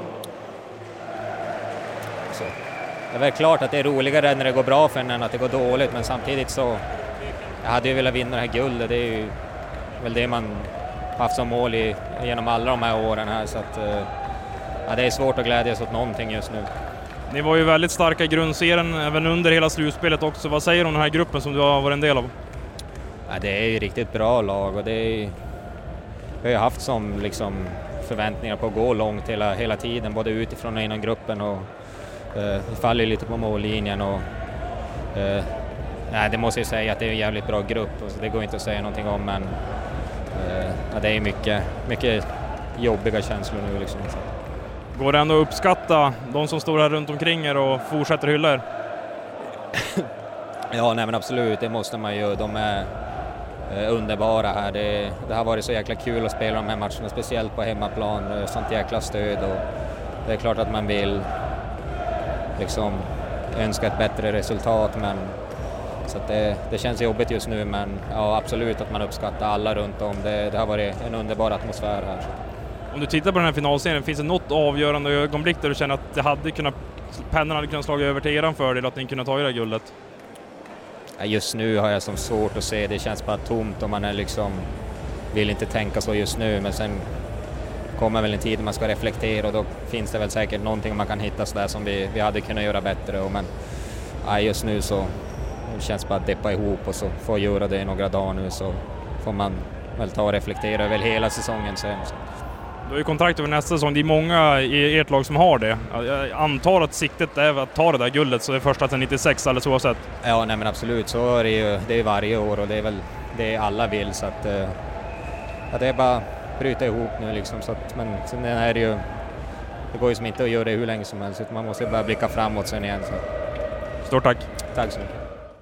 Speaker 9: Så. Det är väl klart att det är roligare när det går bra för en än att det går dåligt, men samtidigt så jag hade ju velat vinna det här guldet. Det är ju väl det man haft som mål genom alla de här åren här, så att ja, det är svårt att glädjas åt någonting just nu. Ni
Speaker 3: var ju väldigt starka i grundserien, även under hela slutspelet också. Vad säger du om den här gruppen som du har varit en del av?
Speaker 9: Ja, det är ju riktigt bra lag och vi har ju haft som liksom förväntningar på att gå långt hela tiden, både utifrån och inom gruppen, och vi faller lite på mållinjen och nej, det måste jag säga att det är en jävligt bra grupp och det går inte att säga någonting om, men ja, det är mycket jobbiga känslor nu liksom.
Speaker 3: Går det ändå att uppskatta de som står här runt omkring er och fortsätter hylla er?
Speaker 9: Ja, nej men absolut, det måste man ju. De är underbara här. Det har varit så jäkla kul att spela de här matcherna, speciellt på hemmaplan. Sånt jäkla stöd, och det är klart att man vill liksom önska ett bättre resultat, men så att det känns jobbigt just nu, men ja, absolut att man uppskattar alla runt om. Det har varit en underbar atmosfär här.
Speaker 3: Om du tittar på den här finalserien, finns det något avgörande ögonblick där du känner att pennan hade kunnat slå över till eran fördel, att ni kunde ta det här guldet?
Speaker 9: Ja, just nu har jag som svårt att se, det känns bara tomt och man är liksom, vill inte tänka så just nu, men sen kommer väl en tid när man ska reflektera och då finns det väl säkert någonting man kan hitta så där som vi hade kunnat göra bättre, men ja, just nu så det känns bara att deppa ihop och så får jag göra det i några dagar nu, så får man väl ta och reflektera över hela säsongen sen.
Speaker 3: Du har ju kontrakt över nästa säsong, det är många i ert lag som har det. Jag antar att siktet är att ta det där guldet, så det är första till 96 alldeles oavsett.
Speaker 9: Ja, nej men absolut, så är det ju, det är varje år och det är väl det alla vill, så att ja, det är bara bryta ihop nu liksom, så att, men sen är det ju, det går ju som inte att göra det hur länge som helst, utan man måste bara blicka framåt sen igen. Så.
Speaker 3: Stort tack.
Speaker 9: Tack så mycket.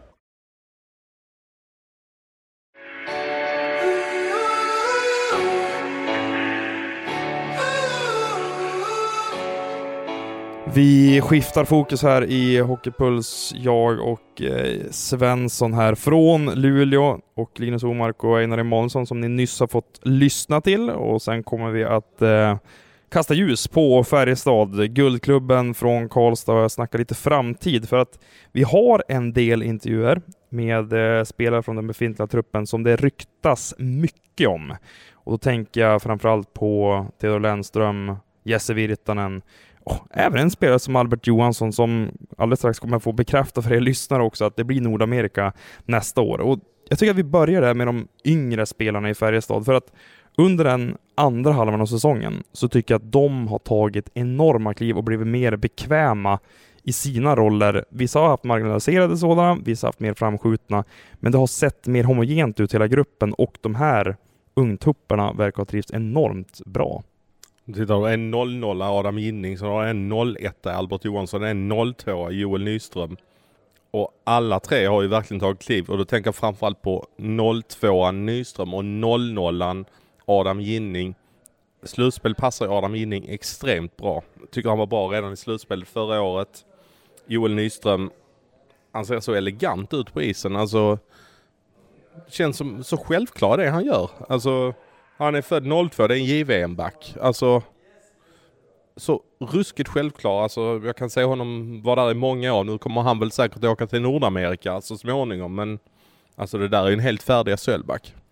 Speaker 5: Vi skiftar fokus här i Hockeypuls, jag och Svensson här från Luleå, och Linus Omark och Einar Emanuelsson som ni nyss har fått lyssna till, och sen kommer vi att kasta ljus på Färjestad, guldklubben från Karlstad, och snacka lite framtid, för att vi har en del intervjuer med spelare från den befintliga truppen som det ryktas mycket om, och då tänker jag framförallt på Theodor Lennström, Jesse Virtanen, även en spelare som Albert Johansson, som alldeles strax kommer få bekräfta för er lyssnare också att det blir Nordamerika nästa år. Och jag tycker att vi börjar där med de yngre spelarna i Färjestad, för att under den andra halvan av säsongen så tycker jag att de har tagit enorma kliv och blivit mer bekväma i sina roller. Vissa har haft marginaliserade sådana, vissa har haft mer framskjutna, men det har sett mer homogent ut hela gruppen, och de här ungtupparna verkar ha trivts enormt bra.
Speaker 1: Tittar du, en 0-0 Adam Ginning, så har en 0-1 Albert Johansson, en 0-2 Joel Nyström. Och alla tre har ju verkligen tagit kliv, och då tänker jag framförallt på 0-2 Nyström och 0-0 Adam Ginning. Slutspel passar Adam Ginning extremt bra. Tycker han var bra redan i slutspelet förra året. Joel Nyström, han ser så elegant ut på isen. Alltså, det känns som så självklart det han gör. Alltså, han är född 02, det är en JVM-back. Alltså, så ruskigt självklar. Alltså, jag kan säga honom var där i många år. Nu kommer han väl säkert åka till Nordamerika så småningom. Men alltså, det där är ju en helt färdig SHL-back.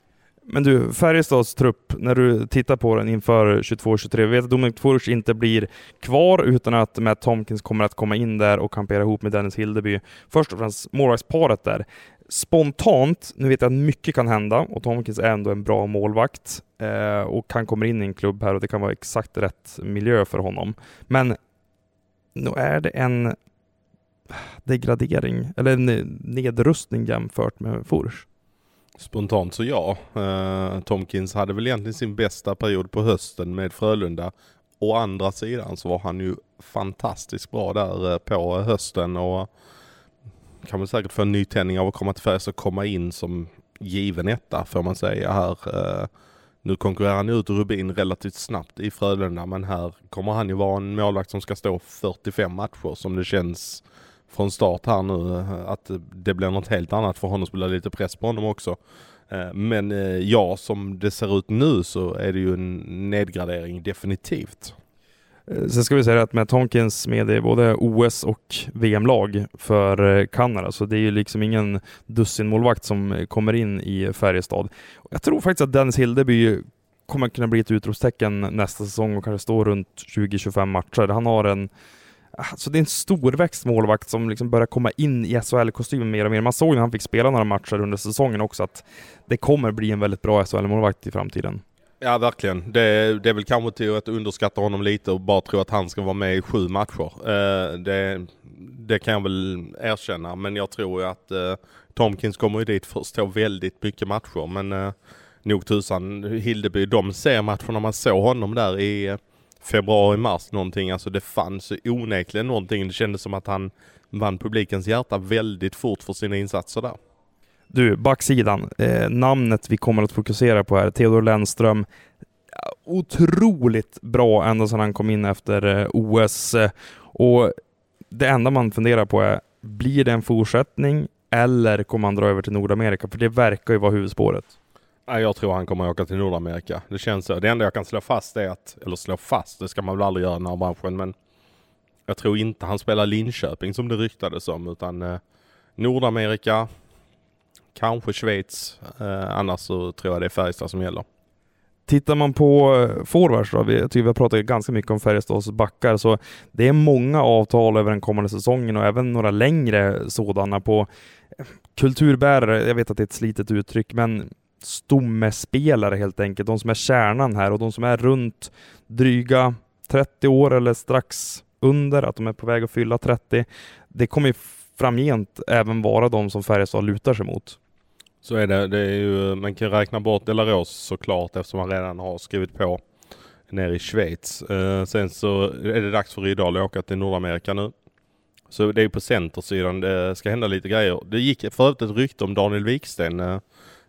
Speaker 5: Men du, Färjestads trupp, när du tittar på den inför 22-23, vi vet att Dominik Tvoric inte blir kvar utan att Matt Tomkins kommer att komma in där och kampera ihop med Dennis Hildeby. Först och främst målvaktsparet där. Spontant, nu vet jag att mycket kan hända och Tomkins är ändå en bra målvakt och han kommer in i en klubb här och det kan vara exakt rätt miljö för honom. Men nu är det en degradering eller en nedrustning jämfört med Fors.
Speaker 1: Spontant så ja. Tomkins hade väl egentligen sin bästa period på hösten med Frölunda. Å andra sidan så var han ju fantastiskt bra där på hösten och kan man säkert få en nytändning av att komma till Färjestad och komma in som given etta får man säga här. Nu konkurrerar han ut Rubin relativt snabbt i Frölunda men här kommer han ju vara en målvakt som ska stå 45 matcher som det känns från start här nu att det blir något helt annat för honom att spela lite press på honom också. Men ja, som det ser ut nu så är det ju en nedgradering definitivt.
Speaker 5: Sen ska vi säga att med Tomkins med det både OS och VM-lag för Kanada så det är ju liksom ingen dussinmålvakt som kommer in i Färjestad. Jag tror faktiskt att Dennis Hildeby kommer kunna bli ett utropstecken nästa säsong och kanske stå runt 20-25 matcher. Han har så det är en storväxt målvakt som liksom börjar komma in i SHL-kostymen mer och mer. Man såg när han fick spela några matcher under säsongen också att det kommer bli en väldigt bra SHL-målvakt i framtiden.
Speaker 1: Ja, verkligen. Det är väl kanske till att underskatta honom lite och bara tro att han ska vara med i 7 matcher. Det kan jag väl erkänna, men jag tror ju att Tomkins kommer ju dit för att stå väldigt mycket matcher. Men nog tusan, Hildeby, de ser matcherna man såg honom där i februari-mars någonting. Alltså det fanns onekligen någonting. Det kändes som att han vann publikens hjärta väldigt fort för sina insatser där.
Speaker 5: Du, backsidan. Namnet vi kommer att fokusera på här, Theodor Lennström. Otroligt bra ända sedan han kom in efter OS. Och det enda man funderar på är, blir det en fortsättning eller kommer han dra över till Nordamerika? För det verkar ju vara huvudspåret.
Speaker 1: Jag tror han kommer att åka till Nordamerika. Det känns så. Det enda jag kan slå fast är att, eller slå fast, det ska man väl aldrig göra i den här branschen, men jag tror inte han spelar Linköping som det ryktades om, utan Nordamerika, kanske Schweiz, annars så tror jag det är Färjestad som gäller.
Speaker 5: Tittar man på forwards då, jag tycker vi har pratat ganska mycket om Färjestads backar, så det är många avtal över den kommande säsongen och även några längre sådana på kulturbärare. Jag vet att det är ett slitet uttryck, men stommespelare helt enkelt. De som är kärnan här och de som är runt dryga 30 år eller strax under, att de är på väg att fylla 30. Det kommer ju framgent även vara de som Färjestad lutar sig mot.
Speaker 1: Så är det. Det är ju, man kan räkna bort Delaros såklart eftersom han redan har skrivit på ner i Schweiz. Sen så är det dags för Rydal att åka till Nordamerika nu. Så det är ju på centersidan det ska hända lite grejer. Det gick förut ett rykte om Daniel Wiksten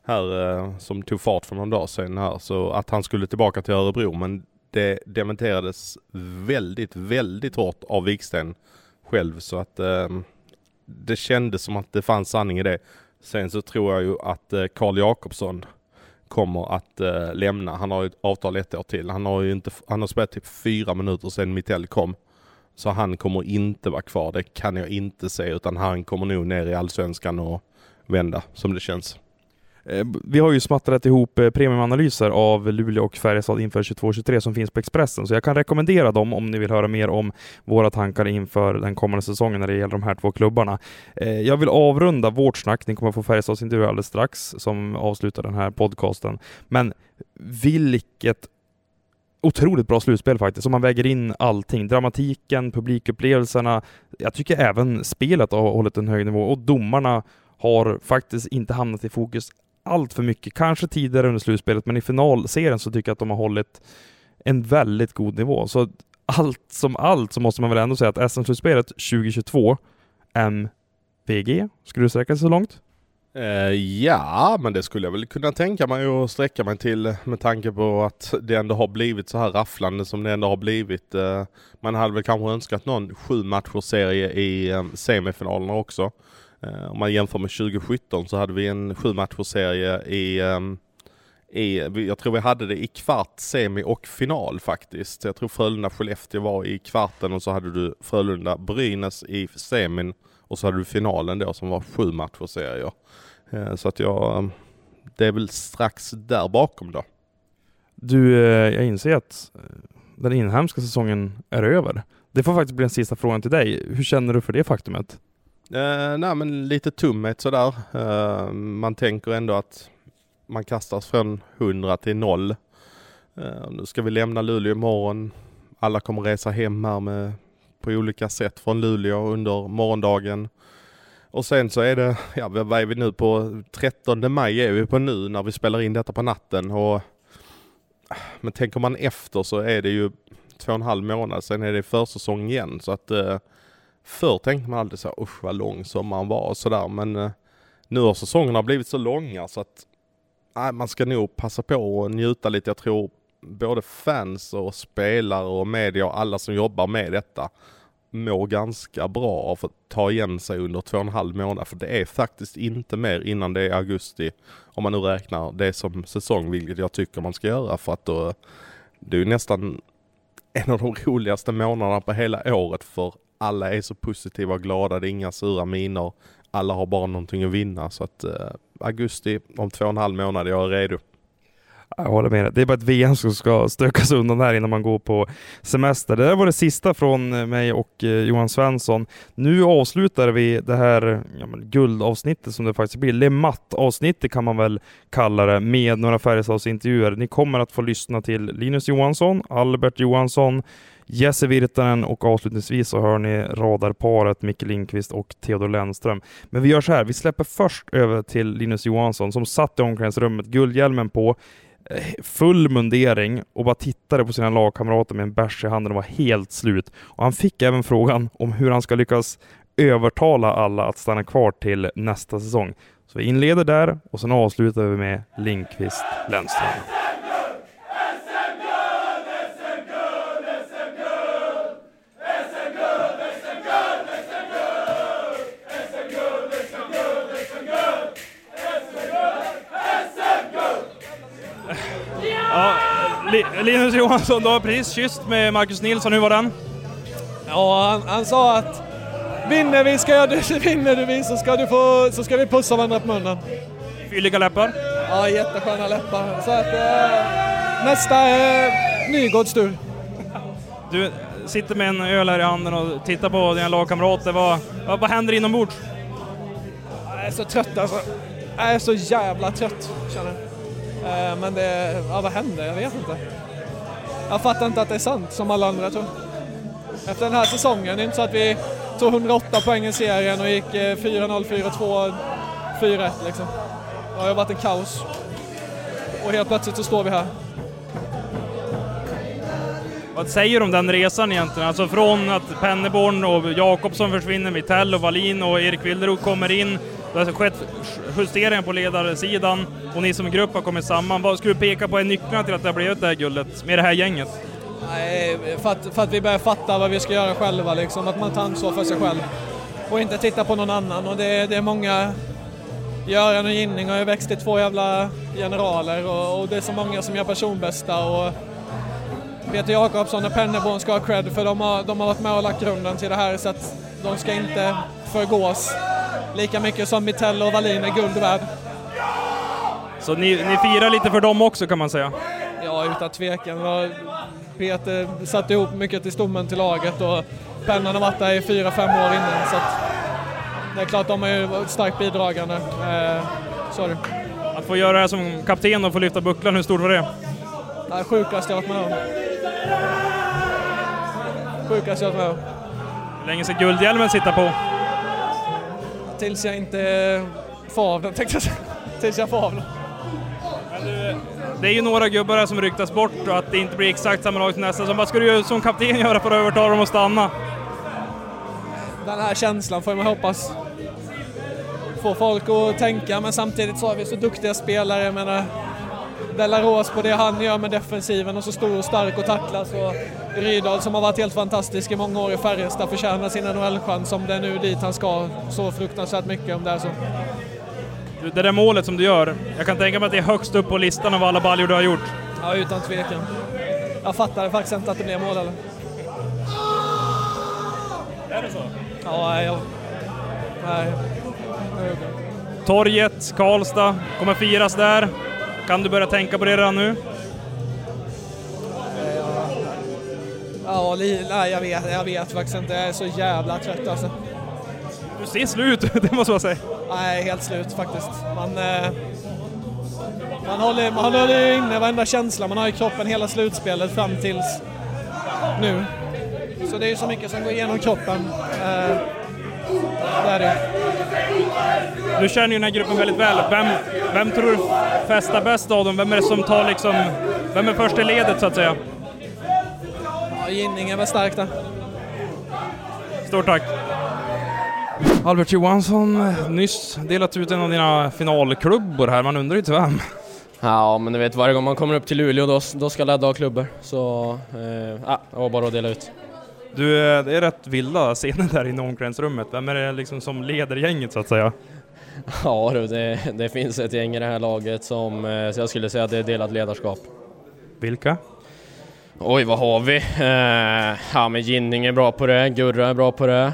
Speaker 1: här som tog fart för någon dag sedan här, så att han skulle tillbaka till Örebro, men det dementerades väldigt, väldigt hårt av Wiksten själv, så att det kändes som att det fanns sanning i det. Sen så tror jag ju att Carl Jakobsson kommer att lämna. Han har ju ett avtal 1 år till. Han har spelat typ 4 minuter sedan Mittell kom. Så han kommer inte vara kvar. Det kan jag inte se, utan han kommer nog ner i Allsvenskan och vända som det känns.
Speaker 5: Vi har ju smattrat ihop premiumanalyser av Luleå och Färjestad inför 22-23 som finns på Expressen, så jag kan rekommendera dem om ni vill höra mer om våra tankar inför den kommande säsongen när det gäller de här 2 klubbarna. Jag vill avrunda vårt snack. Ni kommer få Färjestads intervju alldeles strax som avslutar den här podcasten. Men vilket otroligt bra slutspel faktiskt, om man väger in allting. Dramatiken, publikupplevelserna. Jag tycker även spelet har hållit en hög nivå och domarna har faktiskt inte hamnat i fokus allt för mycket. Kanske tidigare under slutspelet, men i finalserien så tycker jag att de har hållit en väldigt god nivå. Så allt som allt så måste man väl ändå säga att SM-slutspelet 2022 MVG, skulle du sträcka sig så långt?
Speaker 1: Ja, men det skulle jag väl kunna tänka mig att sträcka mig till med tanke på att det ändå har blivit så här rafflande som det ändå har blivit. Man hade väl kanske önskat någon 7-matchers-serie i semifinalerna också. Om man jämför med 2017 så hade vi en 7-matchers-serie jag tror vi hade det i kvart, semi och final faktiskt. Jag tror Frölunda-Skellefteå var i kvarten och så hade du Frölunda-Brynäs i semin och så hade du finalen då som var 7-matchers-serier. Så att det är väl strax där bakom då.
Speaker 5: Du, jag inser att den inhemska säsongen är över. Det får faktiskt bli en sista frågan till dig. Hur känner du för det faktumet?
Speaker 1: Nej, men lite tummet sådär. Man tänker ändå att man kastas från 100 till 0. Nu ska vi lämna Luleå imorgon. Alla kommer resa hem här på olika sätt från Luleå under morgondagen. Och sen så är det, vad är vi nu på 13 maj är vi på nu när vi spelar in detta på natten. Men tänker man efter så är det ju 2,5 månader, sen är det försäsong igen. Så att förr tänkte man alltid så här, usch vad lång sommaren var och sådär. Men nu har säsongerna blivit så långa så att man ska nog passa på och njuta lite. Jag tror både fans och spelare och media och alla som jobbar med detta mår ganska bra av att ta igen sig under 2,5 månader. För det är faktiskt inte mer innan det är augusti. Om man nu räknar det som säsong, vilket jag tycker man ska göra. För att då, det är ju nästan en av de roligaste månaderna på hela året. För alla är så positiva och glada. Det är inga sura miner. Alla har bara någonting att vinna. Så att augusti om 2,5 månader, jag är redo.
Speaker 5: Jag håller med. Det är bara ett VM som ska stökas undan här innan man går på semester. Det där var det sista från mig och Johan Svensson. Nu avslutar vi det här guldavsnittet som det faktiskt blir. Le Mat-avsnittet kan man väl kalla det, med några Färjestadsintervjuer. Ni kommer att få lyssna till Linus Johansson, Albert Johansson, Jesse Virtanen och avslutningsvis så hör ni radarparet Micke Lindqvist och Theodor Lennström. Men vi gör så här, vi släpper först över till Linus Johansson som satt i omklädningsrummet, guldhjälmen på, full mundering och bara tittade på sina lagkamrater med en bärs i handen och var helt slut. Och han fick även frågan om hur han ska lyckas övertala alla att stanna kvar till nästa säsong. Så vi inleder där och sen avslutar vi med Lindqvist Lennström.
Speaker 3: Linus Johansson, du har precis kysst med Marcus Nilsson. Hur var den?
Speaker 7: Ja, han sa att vinner vi så ska vi pussa varandra på munnen.
Speaker 3: Fylliga läppar?
Speaker 7: Ja, jättesköna läppar. Så att nästa är Nygårds tur.
Speaker 3: Du sitter med en öl här i handen och tittar på dina lagkamrater. Vad händer inombords?
Speaker 7: Jag är så trött alltså. Jag är så jävla trött, känner jag. Men vad händer? Jag vet inte. Jag fattar inte att det är sant som alla andra tror. Efter den här säsongen, det är inte så att vi tog 108 poäng i serien och gick 4-0, 4-2, 4-1 liksom. Det har varit en kaos. Och helt plötsligt så står vi här.
Speaker 3: Vad säger du om den resan egentligen? Alltså från att Penneborn och Jakobsson försvinner, Mitell och Wallin och Erik Wilderud kommer in. Det har skett justeringar på ledarsidan och ni som grupp har kommit samman. Vad skulle du peka på är nyckeln till att det har blivit det här guldet med det här gänget?
Speaker 7: Nej, för att vi börjar fatta vad vi ska göra själva liksom. Att man tar ansvar för sig själv och inte titta på någon annan. Och det är många, Göran och Ginning har ju växt till 2 jävla generaler och det är så många som gör personbästa. Och Peter Jakobsson och Penneborn ska ha cred för de har varit med och lagt grunden till det här, så att de ska inte förgås lika mycket som Mitell och Wallin är guld värd.
Speaker 3: Så ni firar lite för dem också kan man säga?
Speaker 7: Ja, utan tvekan. Peter satte ihop mycket till stommen till laget och Pennan har varit där i 4-5 år innan, så att det är klart de är ju starkt bidragande. Sorry.
Speaker 3: Att få göra det här som kapten och få lyfta bucklan, hur stort var det?
Speaker 7: Det är sjukast jag varit med om. Sjukast jag varit med om.
Speaker 3: Hur länge ska guldhjälmen sitta på?
Speaker 7: Tills jag inte får av den, tänkte jag säga. Tills jag får av den.
Speaker 3: Det är ju några gubbar här som ryktas bort och att det inte blir exakt samma lag som nästa. Så vad ska du som kapten göra för att övertala dem att stanna?
Speaker 7: Den här känslan får man hoppas. Få folk att tänka, men samtidigt så har vi så duktiga spelare. Jag menar, Delaros på det han gör med defensiven och så stor och stark och tacklas. Och Rydahl som har varit helt fantastisk i många år i Färjestad förtjänar sin NHL-chans som det är nu dit han ska så fruktansvärt mycket om det är så.
Speaker 3: Det där målet som du gör, jag kan tänka mig att det är högst upp på listan av alla baljor du har gjort.
Speaker 7: Ja, utan tvekan. Jag fattade faktiskt inte att det blev mål eller.
Speaker 3: Är det så?
Speaker 7: Ja, nej.
Speaker 3: Torget, Karlstad, kommer firas där. Kan du börja tänka på det redan nu?
Speaker 7: Ja, nej, jag vet faktiskt inte. Jag är så jävla trött alltså.
Speaker 3: Du ser slut, det måste man säga.
Speaker 7: Nej, helt slut faktiskt. Man håller inne varenda känsla man har i kroppen hela slutspelet fram tills nu. Så det är ju så mycket som går igenom kroppen. Det är det.
Speaker 3: Du känner ju den här gruppen väldigt väl. Vem tror du festar bäst av dem? Vem är det som tar liksom... Vem är först i ledet så att säga?
Speaker 7: Ja, Ginning är väl stark där.
Speaker 3: Stort tack. Albert Johansson, nyss delat ut en av dina finalklubbor här. Man undrar ju till vem.
Speaker 10: Ja, men du vet, varje gång man kommer upp till Luleå då ska ladda ha klubbor. Så det var bara att dela ut.
Speaker 3: Du, det är rätt vilda scener där i omklädningsrummet. Vem är det liksom som leder gänget så att säga?
Speaker 10: Ja, det finns ett gäng i det här laget som så jag skulle säga att det är delat ledarskap.
Speaker 3: Vilka?
Speaker 10: Oj, vad har vi? Ja, men Ginning är bra på det, Gurra är bra på det.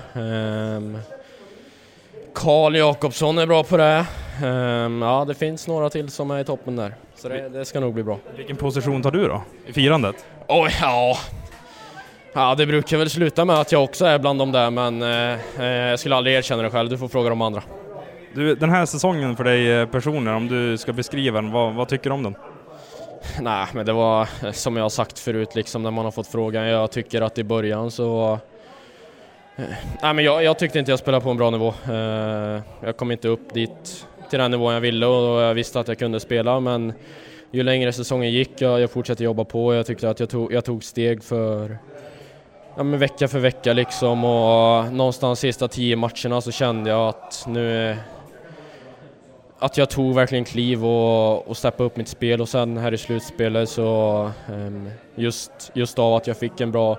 Speaker 10: Karl Jakobsson är bra på det. Ja, det finns några till som är i toppen där. Så det ska nog bli bra.
Speaker 3: Vilken position tar du då i firandet?
Speaker 10: Oj, ja, det brukar väl sluta med att jag också är bland dem där, men jag skulle aldrig erkänna det själv. Du får fråga de andra.
Speaker 3: Du, den här säsongen för dig personer, om du ska beskriva den, vad tycker du om den?
Speaker 10: Nej, men det var som jag har sagt förut liksom, när man har fått frågan. Jag tycker att i början så... Nej, men jag tyckte inte jag spelade på en bra nivå. Jag kom inte upp dit till den nivån jag ville och jag visste att jag kunde spela, men ju längre säsongen gick jag fortsatte jobba på. Jag tyckte att jag tog steg för vecka för vecka liksom, och någonstans sista 10 matcherna så kände jag att att jag tog verkligen kliv och steppade upp mitt spel, och sen här i slutspelet så just av att jag fick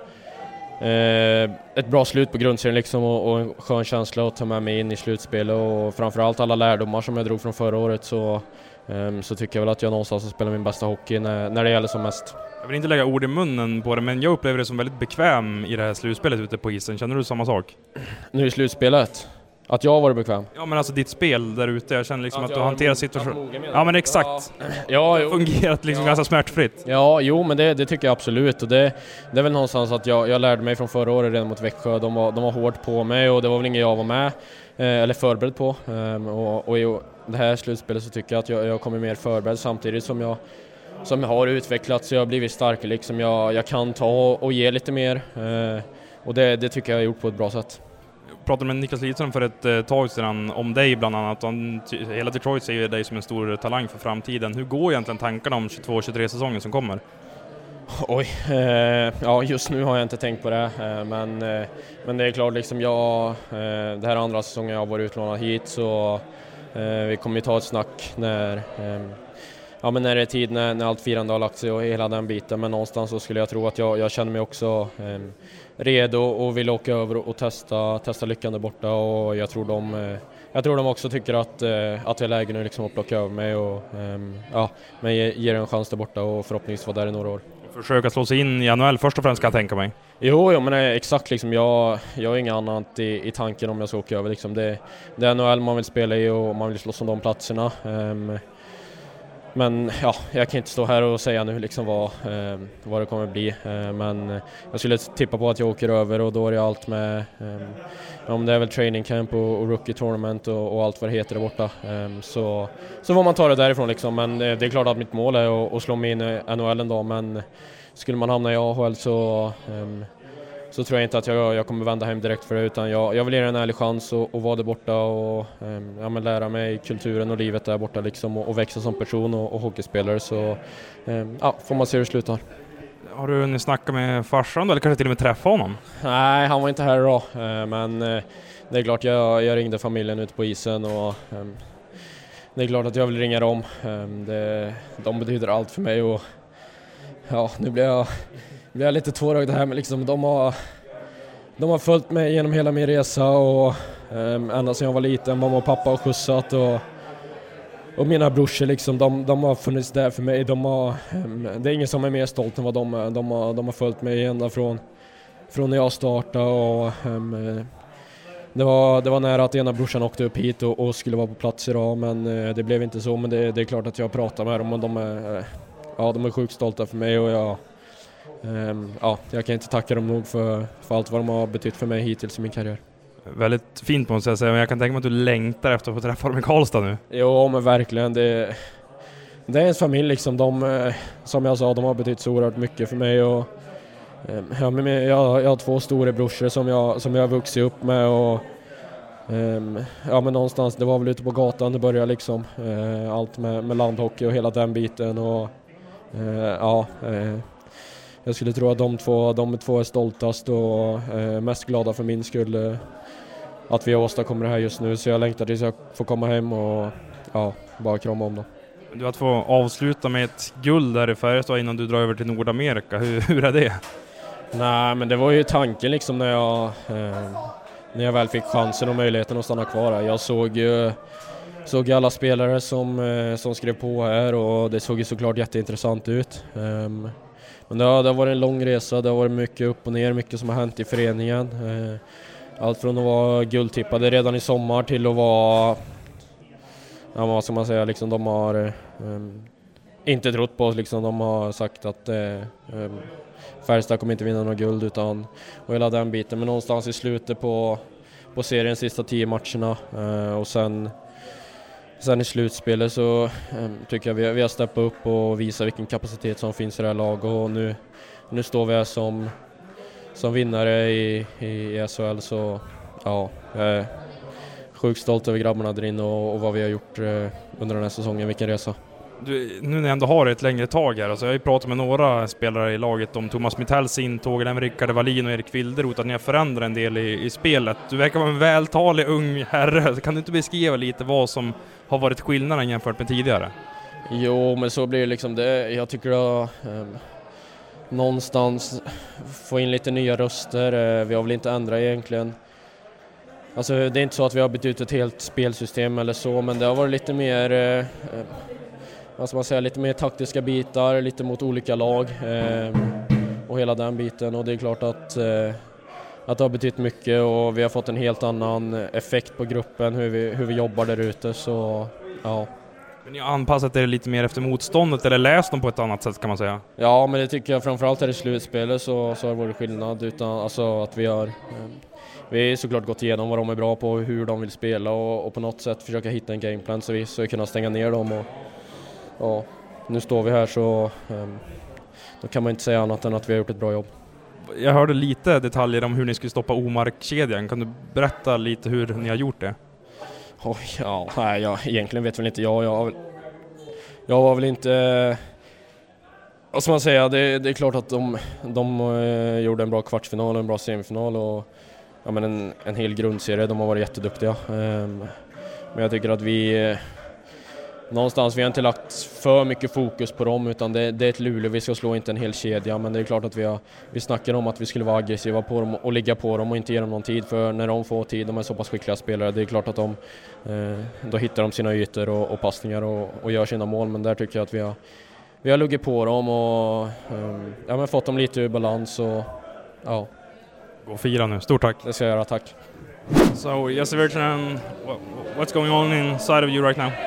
Speaker 10: ett bra slut på grundserien liksom, och en skön känsla att ta med mig in i slutspelet, och framförallt alla lärdomar som jag drog från förra året, så tycker jag väl att jag någonstans har spelat min bästa hockey när det gäller som mest.
Speaker 3: Jag vill inte lägga ord i munnen på det, men jag upplever det som väldigt bekväm i det här slutspelet ute på isen. Känner du samma sak?
Speaker 10: Nu i slutspelet? Att jag har varit bekväm?
Speaker 3: Ja, men alltså ditt spel där ute, jag känner liksom att du hanterar situationen. Ja, men exakt.
Speaker 10: Ja,
Speaker 3: det har fungerat liksom ganska smärtfritt.
Speaker 10: Ja, jo, men det tycker jag absolut, och det är väl någonstans att jag lärde mig från förra året redan mot Växjö. De var hårt på mig, och det var väl inget jag var med eller förberedd på. Och i det här slutspelet så tycker jag att jag kommer mer förberedd, samtidigt som jag har utvecklats, så jag har blivit starkare liksom. Jag kan ta och ge lite mer, och det tycker jag har gjort på ett bra sätt.
Speaker 3: Jag pratade med Niklas Lidström för ett tag sedan om dig bland annat. Hela Detroit ser dig som en stor talang för framtiden. Hur går egentligen tankarna om 22-23 säsongen som kommer?
Speaker 10: Oj, ja, just nu har jag inte tänkt på det, men det är klart liksom, det här andra säsongen jag har varit utlånad hit, så vi kommer ju ta ett snack när det är tid, när allt firande har lagt sig och hela den biten, men någonstans så skulle jag tro att jag känner mig också redo och vill åka över och testa lyckan där borta, och jag tror de också tycker att det är läge nu liksom att plocka över mig, och men ger en chans där borta och förhoppningsvis vara där i några år.
Speaker 3: Försöka slå sig in i NHL först och främst, kan jag tänka mig.
Speaker 10: Jo, men exakt liksom, jag har inget annat i tanken om jag ska åka över liksom. Det är NHL man vill spela i, och man vill slåss om de platserna. Men ja, jag kan inte stå här och säga nu liksom vad det kommer bli, men jag skulle tippa på att jag åker över, och då är det allt med om det är väl training camp och rookie tournament och allt vad det heter där borta, så får man ta det därifrån liksom. Men det är klart att mitt mål är att slå mig in i NHL en dag, men skulle man hamna i AHL så tror jag inte att jag kommer vända hem direkt för det, utan jag vill ge en ärlig chans och vara där borta och lära mig kulturen och livet där borta liksom, och växa som person och hockeyspelare, så får man se hur det slutar.
Speaker 3: Har du hunnit snacka med farsan då, eller kanske till och med träffa honom?
Speaker 10: Nej, han var inte här idag, men det är klart jag ringde familjen ute på isen, och det är klart att jag vill ringa dem. De betyder allt för mig, och nu blir jag lite tårögd här, men liksom de har följt mig genom hela min resa, och ända sedan jag var liten, mamma och pappa har skjutsat, och mina brorsor liksom, de har funnits där för mig. Det är ingen som är mer stolt än vad de har följt mig ända från när jag startade, det var nära att ena brorsan åkte upp hit och skulle vara på plats idag, men det blev inte så. Men det är klart att jag pratar med dem och de är sjukt stolta för mig, och jag kan inte tacka dem nog för allt vad de har betytt för mig hittills i min karriär.
Speaker 5: Väldigt fint måste jag säga, men jag kan tänka mig att du längtar efter att få träffa dem i Karlstad nu.
Speaker 10: Jo, men verkligen. Det är ens familj liksom. Som jag sa, de har betytt så oerhört mycket för mig, och jag har 2 stora brorsor som jag har vuxit upp med, och men någonstans, det var väl ute på gatan det började liksom. Allt med landhockey och hela den biten, och jag skulle tro att de två är stoltast och mest glada för min skull att vi åstadkommer det här just nu, så jag längtar tills jag får komma hem och bara krama om dem.
Speaker 5: Du att få avsluta med ett guld där i Färjestad innan du drar över till Nordamerika, hur är det?
Speaker 10: Nej, men det var ju tanken liksom när jag väl fick chansen och möjligheten att stanna kvar här. Jag såg alla spelare som skrev på här, och det såg ju såklart jätteintressant ut. Men det har varit en lång resa, det har varit mycket upp och ner, mycket som har hänt i föreningen. Allt från att vara guldtippade redan i sommar till att vara, vad ska man säga, liksom de har inte trott på oss, liksom de har sagt att Färjestad kommer inte vinna någon guld, och hela den biten. Men någonstans i slutet på seriens sista 10 matcherna och sen i slutspelet så tycker jag vi har steppat upp och visat vilken kapacitet som finns i det här laget, och nu står vi här som vinnare i SHL, så jag är sjukt stolt över grabbarna där inne och vad vi har gjort under den här säsongen, vilken resa.
Speaker 5: Nu när jag ändå har ett längre tag här, alltså jag har ju pratat med några spelare i laget om Thomas Mittells intåg, även Rickard Wallin och Erik Wilderot, att ni har förändrat en del i spelet. Du verkar vara en vältalig ung herre. Kan du inte beskriva lite vad som har varit skillnaden jämfört med tidigare? Jo, men så blir det liksom det. Jag tycker att någonstans få in lite nya röster. Vi har väl inte ändrat egentligen. Alltså det är inte så att vi har bytt ut ett helt spelsystem eller så, men det har varit lite mer lite mer taktiska bitar, lite mot olika lag och hela den biten, och det är klart att det har betytt mycket, och vi har fått en helt annan effekt på gruppen, hur vi jobbar där ute, så ja. Men ni har anpassat er lite mer efter motståndet eller läst dem på ett annat sätt, kan man säga? Ja, men det tycker jag framförallt här i slutspelet så har det varit skillnad, utan alltså att vi har såklart gått igenom vad de är bra på, hur de vill spela, och på något sätt försöka hitta en gameplan så vi kunna stänga ner dem, och nu står vi här, så då kan man inte säga annat än att vi har gjort ett bra jobb. Jag hörde lite detaljer om hur ni skulle stoppa Omark-kedjan. Kan du berätta lite hur ni har gjort det? Egentligen vet väl inte jag. Jag var väl inte... Vad ska man säga? Det är klart att de gjorde en bra kvartsfinal och en bra semifinal, och en hel grundserie. De har varit jätteduktiga. Men jag tycker att vi har inte lagt för mycket fokus på dem, utan det är ett Luleå, vi ska slå, inte en hel kedja. Men det är klart att vi snackar om att vi skulle vara aggressiva på dem och ligga på dem och inte ge dem någon tid, för när de får tid, de är så pass skickliga spelare, det är klart att då hittar de sina ytor och passningar och gör sina mål. Men där tycker jag att vi har luggit på dem och fått dem lite ur balans, och ja. Gå och fira nu, stort tack. Det ska jag göra, tack. So, Jesse Virtanen, what's going on inside of you right now?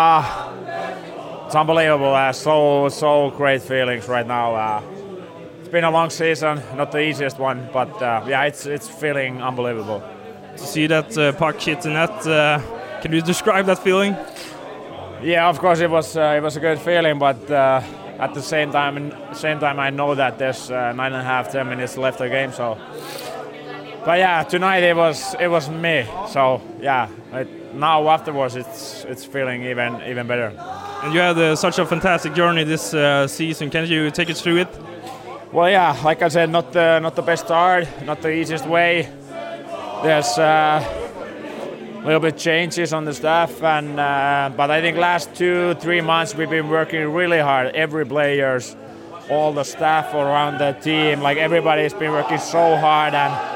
Speaker 11: It's unbelievable. So great feelings right now. It's been a long season, not the easiest one, but it's feeling unbelievable.
Speaker 3: To see that puck hit the net, can you describe that feeling?
Speaker 11: Yeah, of course it was a good feeling, but at the same time I know that there's 9.5-10 minutes left of the game, so. But yeah, tonight it was me. So yeah, now afterwards it's feeling even better.
Speaker 3: And you had such a fantastic journey this season. Can you take us through it?
Speaker 11: Well, yeah, like I said, not the best start, not the easiest way. There's a little bit changes on the staff, but I think last 2-3 months we've been working really hard. Every players, all the staff around the team, like everybody's been working so hard,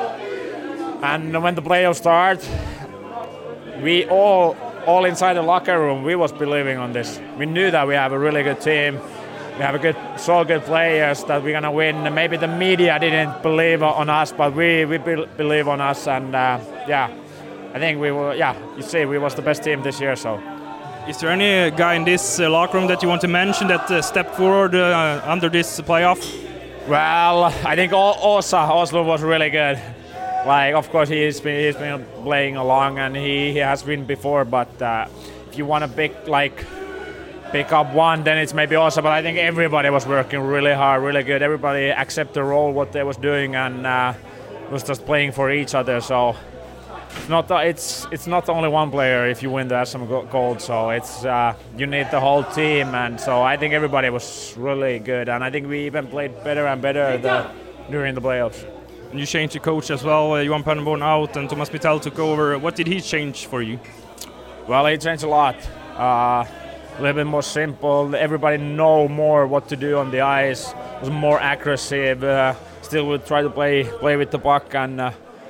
Speaker 11: and when the playoffs start, we all inside the locker room, we was believing on this. We knew that we have a really good team. We have so good players that we're gonna win. Maybe the media didn't believe on us, but we believe on us, and I think we were, you say we was the best team this year, so.
Speaker 3: Is there any guy in this locker room that you want to mention that stepped forward under this playoff?
Speaker 11: Well, I think Oslo was really good. Like, of course, he's been playing along, and he has been before. But if you want to pick up one, then it's maybe Oslo. But I think everybody was working really hard, really good. Everybody accepted the role, what they was doing, and was just playing for each other. So it's not only one player if you win the SM Gold. So it's you need the whole team, and so I think everybody was really good. And I think we even played better and better during the playoffs.
Speaker 3: And you changed your coach as well. Johan Pennborn out and Thomas Mitell took over. What did he change for you?
Speaker 11: Well, he changed a lot. A little bit more simple. Everybody know more what to do on the ice. It was more aggressive. Still would try to play with the puck, and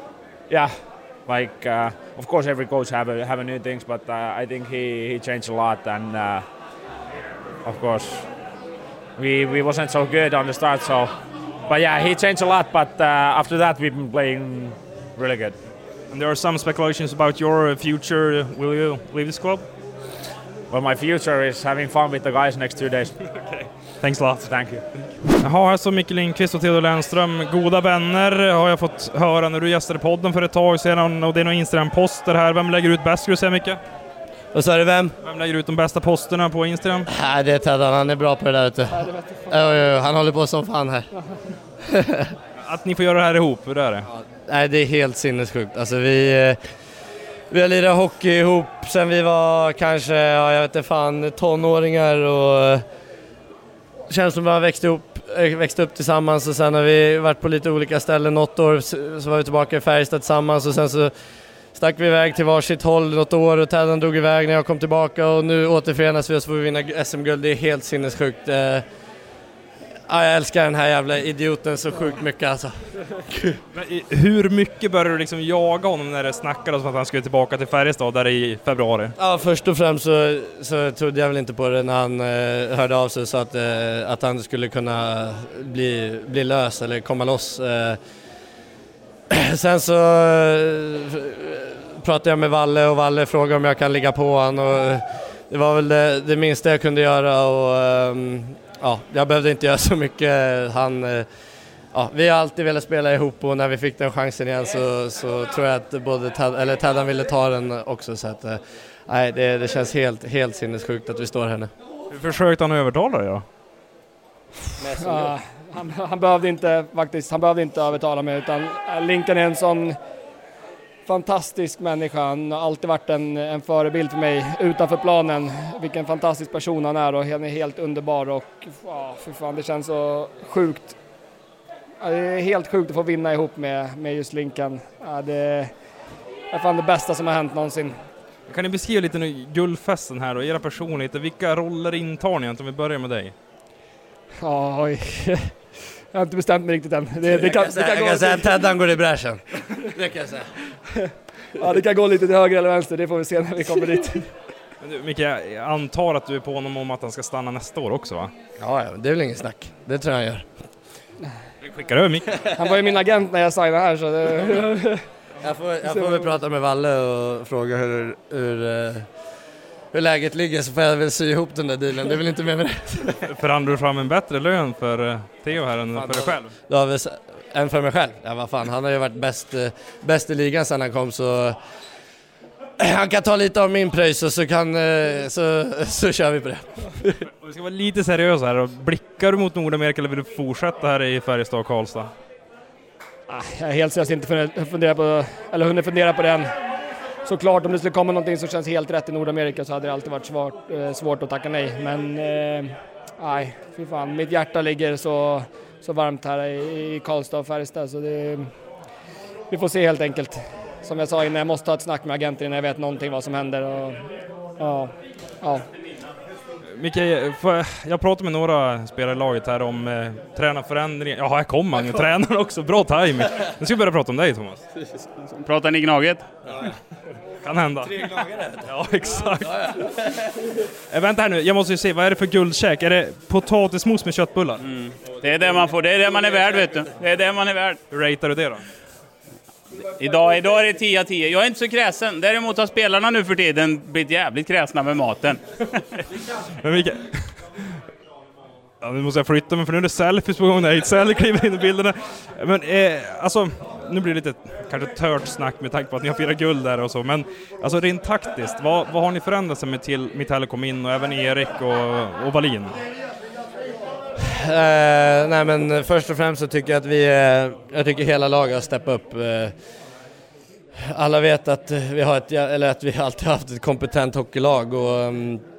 Speaker 11: of course every coach have a new things, but I think he changed a lot, and of course we wasn't so good on the start, so. But yeah, he changed a lot, but after that we've been playing really good.
Speaker 3: And there are some speculations about your future. Will you leave this club?
Speaker 11: Well, my future is having fun with the guys next 2 days.
Speaker 3: Okay. Thanks a lot.
Speaker 11: Thank you.
Speaker 3: Jaha, alltså Micke Lindqvist och Theodor Lennström, goda vänner har jag fått höra när du gästade podden för ett tag sedan, och det är några Instagram-poster här. Vem lägger ut bäst, skulle du säga, Micke?
Speaker 12: Vad sa du, vem?
Speaker 3: Vem lägger ut de bästa posterna på Instagram?
Speaker 12: Nej, det är Teddan, han är bra på det där ute. Han håller på som fan här.
Speaker 3: Att ni får göra det här ihop, hur är det?
Speaker 12: Ja, nej, det är helt sinnessjukt. Alltså vi har lirat hockey ihop sen vi var kanske, jag vet inte fan, tonåringar, och känns som vi har växt upp tillsammans, och sen har vi varit på lite olika ställen. Något år så var vi tillbaka i Färjestad tillsammans, och sen så stack vi iväg till varsitt håll något år, och Teddan drog iväg när jag kom tillbaka, och nu återförenas vi och så får vi vinna SM-guld. Det är helt sinnessjukt. Jag älskar den här jävla idioten så sjukt mycket alltså.
Speaker 3: Hur mycket började du liksom jaga honom när det snackades om att han skulle tillbaka till Färjestad där i februari?
Speaker 12: Ja, först och främst så trodde jag väl inte på det när han hörde av sig och sa att han skulle kunna bli lös eller komma loss. Sen så pratade jag med Valle, och Valle frågade om jag kan ligga på han, och det var väl det minsta jag kunde göra, och jag behövde inte göra så mycket. Vi har alltid velat spela ihop, och när vi fick den chansen igen så tror jag att både Teddan ville ta den också, så att det känns helt sinnessjukt att vi står här nu.
Speaker 3: Hur försökte han övertala dig då?
Speaker 7: Han behövde inte övertala mig, utan Lincoln är en sån fantastisk människa. Han har alltid varit en förebild för mig utanför planen. Vilken fantastisk person han är, och han är helt underbar, och för fan, det känns så sjukt. Det är helt sjukt att få vinna ihop med just Lincoln. Det är fan det bästa som har hänt någonsin.
Speaker 3: Kan ni beskriva lite nu guldfesten här och era personligheter? Vilka roller intar ni, om vi börjar med dig?
Speaker 7: Oj. Jag har inte bestämt mig riktigt än.
Speaker 12: Jag kan säga att Teddan går i bräschen. Det kan jag säga.
Speaker 7: Ja, det kan gå lite till höger eller vänster, det får vi se när vi kommer dit.
Speaker 3: Men du, Micke, jag antar att du är på honom om att han ska stanna nästa år också, va?
Speaker 12: Ja, det är väl ingen snack. Det tror jag han gör.
Speaker 3: Vi skickar över Micke.
Speaker 7: Han var ju min agent när jag signade här, så det...
Speaker 12: Jag får väl prata med Valle och fråga hur läget ligger, så får jag väl sy ihop den där dealen. Det är väl inte mer med det.
Speaker 3: Förhandlar du fram en bättre lön för Theo här än för dig själv?
Speaker 12: Än för mig själv? Ja, vad fan. Han har ju varit bäst i ligan sedan han kom, så han kan ta lite av min pröjs, och så kör vi på det.
Speaker 3: Vi ska vara lite seriösa här. Blickar du mot Nordamerika, eller vill du fortsätta här i Färjestad och Karlstad?
Speaker 7: Jag är helt seriöst inte hunnit fundera på den. Såklart, om det skulle komma någonting som känns helt rätt i Nordamerika, så hade det alltid varit svårt att tacka nej. Men fy fan, mitt hjärta ligger så varmt här i Karlstad och Färjestad, så vi får se helt enkelt. Som jag sa innan, jag måste ha ett snack med agenten innan jag vet någonting vad som händer.
Speaker 3: Micke, jag pratade med några spelare i laget här om tränarförändringar. Ja, här kommer han, tränaren också. Bra timing. Nu ska vi börja prata om dig, Thomas.
Speaker 4: Pratar ni Gnaget?
Speaker 3: Ja. Kan hända.
Speaker 12: 3 gnagare.
Speaker 3: Ja, exakt. Vänta här nu, jag måste ju se, vad är det för guldkäk? Är det potatismos med köttbullar?
Speaker 4: Det är det man får, det är det man är värd, vet du. Det är det man är värd.
Speaker 3: Hur ratear du det då?
Speaker 4: Idag är det 10 av 10. Jag är inte så kräsen. Däremot har spelarna nu för tiden blivit jävligt kräsna med maten.
Speaker 3: Men Mikael... Ja, nu måste jag flytta mig för nu är det selfies på gång. Ejdsell kliver in i bilderna. Men alltså, nu blir det lite kanske tört snack med tanke på att ni har 4 guld där och så. Men alltså rent taktiskt, vad har ni förändrat sig med till Mitell kom in och även Erik och Wallin?
Speaker 12: Nej, men först och främst så tycker jag att jag tycker hela laget har steppat upp. Alla vet att vi har att vi alltid har haft ett kompetent hockeylag och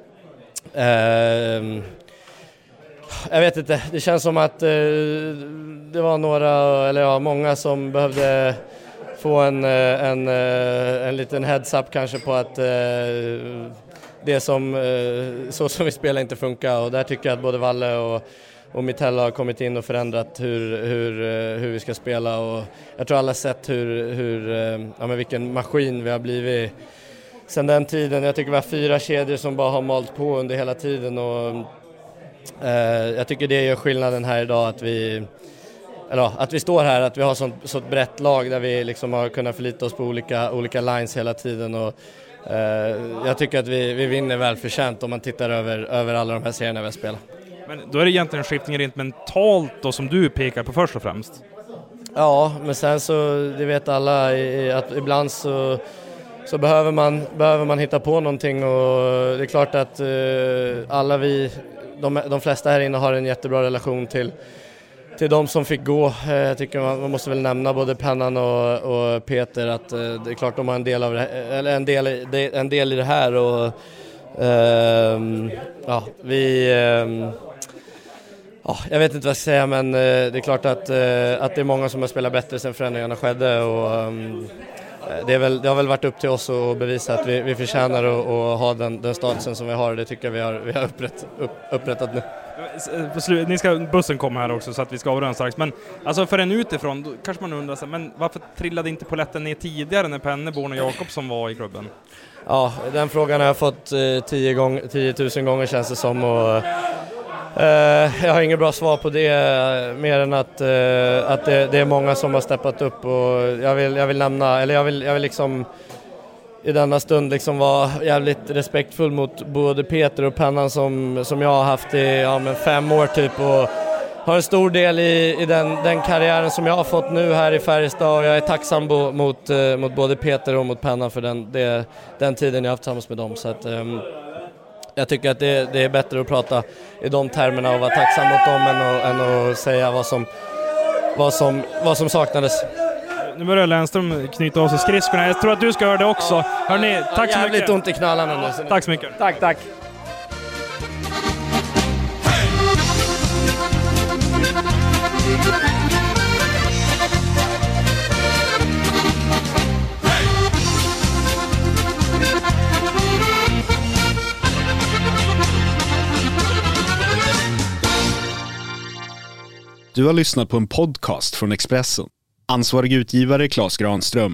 Speaker 12: jag vet inte, det känns som att det var många som behövde få en liten heads up kanske på att det så som vi spelar inte funkar, och där tycker jag att både Valle och Mitell har kommit in och förändrat hur vi ska spela, och jag tror alla har sett vilken maskin vi har blivit sedan den tiden. Jag tycker vi har 4 kedjor som bara har malt på under hela tiden, och jag tycker det gör skillnaden här idag att vi står här, att vi har så ett brett lag där vi liksom har kunnat förlita oss på olika lines hela tiden, och jag tycker att vi vinner välförtjänt om man tittar över alla de här serierna vi har spelat.
Speaker 3: Men då är det egentligen en skiftning rent mentalt då som du pekar på först och främst?
Speaker 12: Ja, men sen så det vet alla att ibland så behöver man hitta på någonting, och det är klart att alla de flesta här inne har en jättebra relation till de som fick gå. Jag tycker man måste väl nämna både Pennan och Peter, att det är klart de har en del av det, eller en del i det här, och jag vet inte vad jag ska säga, men det är klart att det är många som har spelat bättre sen förändringarna skedde, och det har väl varit upp till oss att bevisa att vi förtjänar att ha den statusen som vi har. Det tycker jag vi har upprättat nu.
Speaker 3: Bussen kommer här också så att vi ska avrunda strax. Men alltså för en utifrån, då kanske man undrar sig, men varför trillade inte polletten ner tidigare när Penneborn och Jakobsson var i klubben?
Speaker 12: Ja, den frågan har jag fått 10 000 gånger känns det som, och jag har inget bra svar på det, mer än att det är många som har steppat upp, och jag vill nämna, eller jag vill liksom i denna stund liksom vara jävligt respektfull mot både Peter och Pennan som jag har haft i 5 år typ, och har en stor del i den karriären som jag har fått nu här i Färjestad, och jag är tacksam mot både Peter och mot Pennan för den tiden jag har haft tillsammans med dem, så att jag tycker att det är bättre att prata i de termerna och vara tacksam mot dem än att säga vad som saknades.
Speaker 3: Nu börjar Lennström knyta av sig skridskorna. Jag tror att du ska göra det också. Hörrni, tack så mycket.
Speaker 12: Jävligt ont i knallarna nu.
Speaker 3: Tack så mycket.
Speaker 12: Tack.
Speaker 13: Du har lyssnat på en podcast från Expressen. Ansvarig utgivare Claes Granström.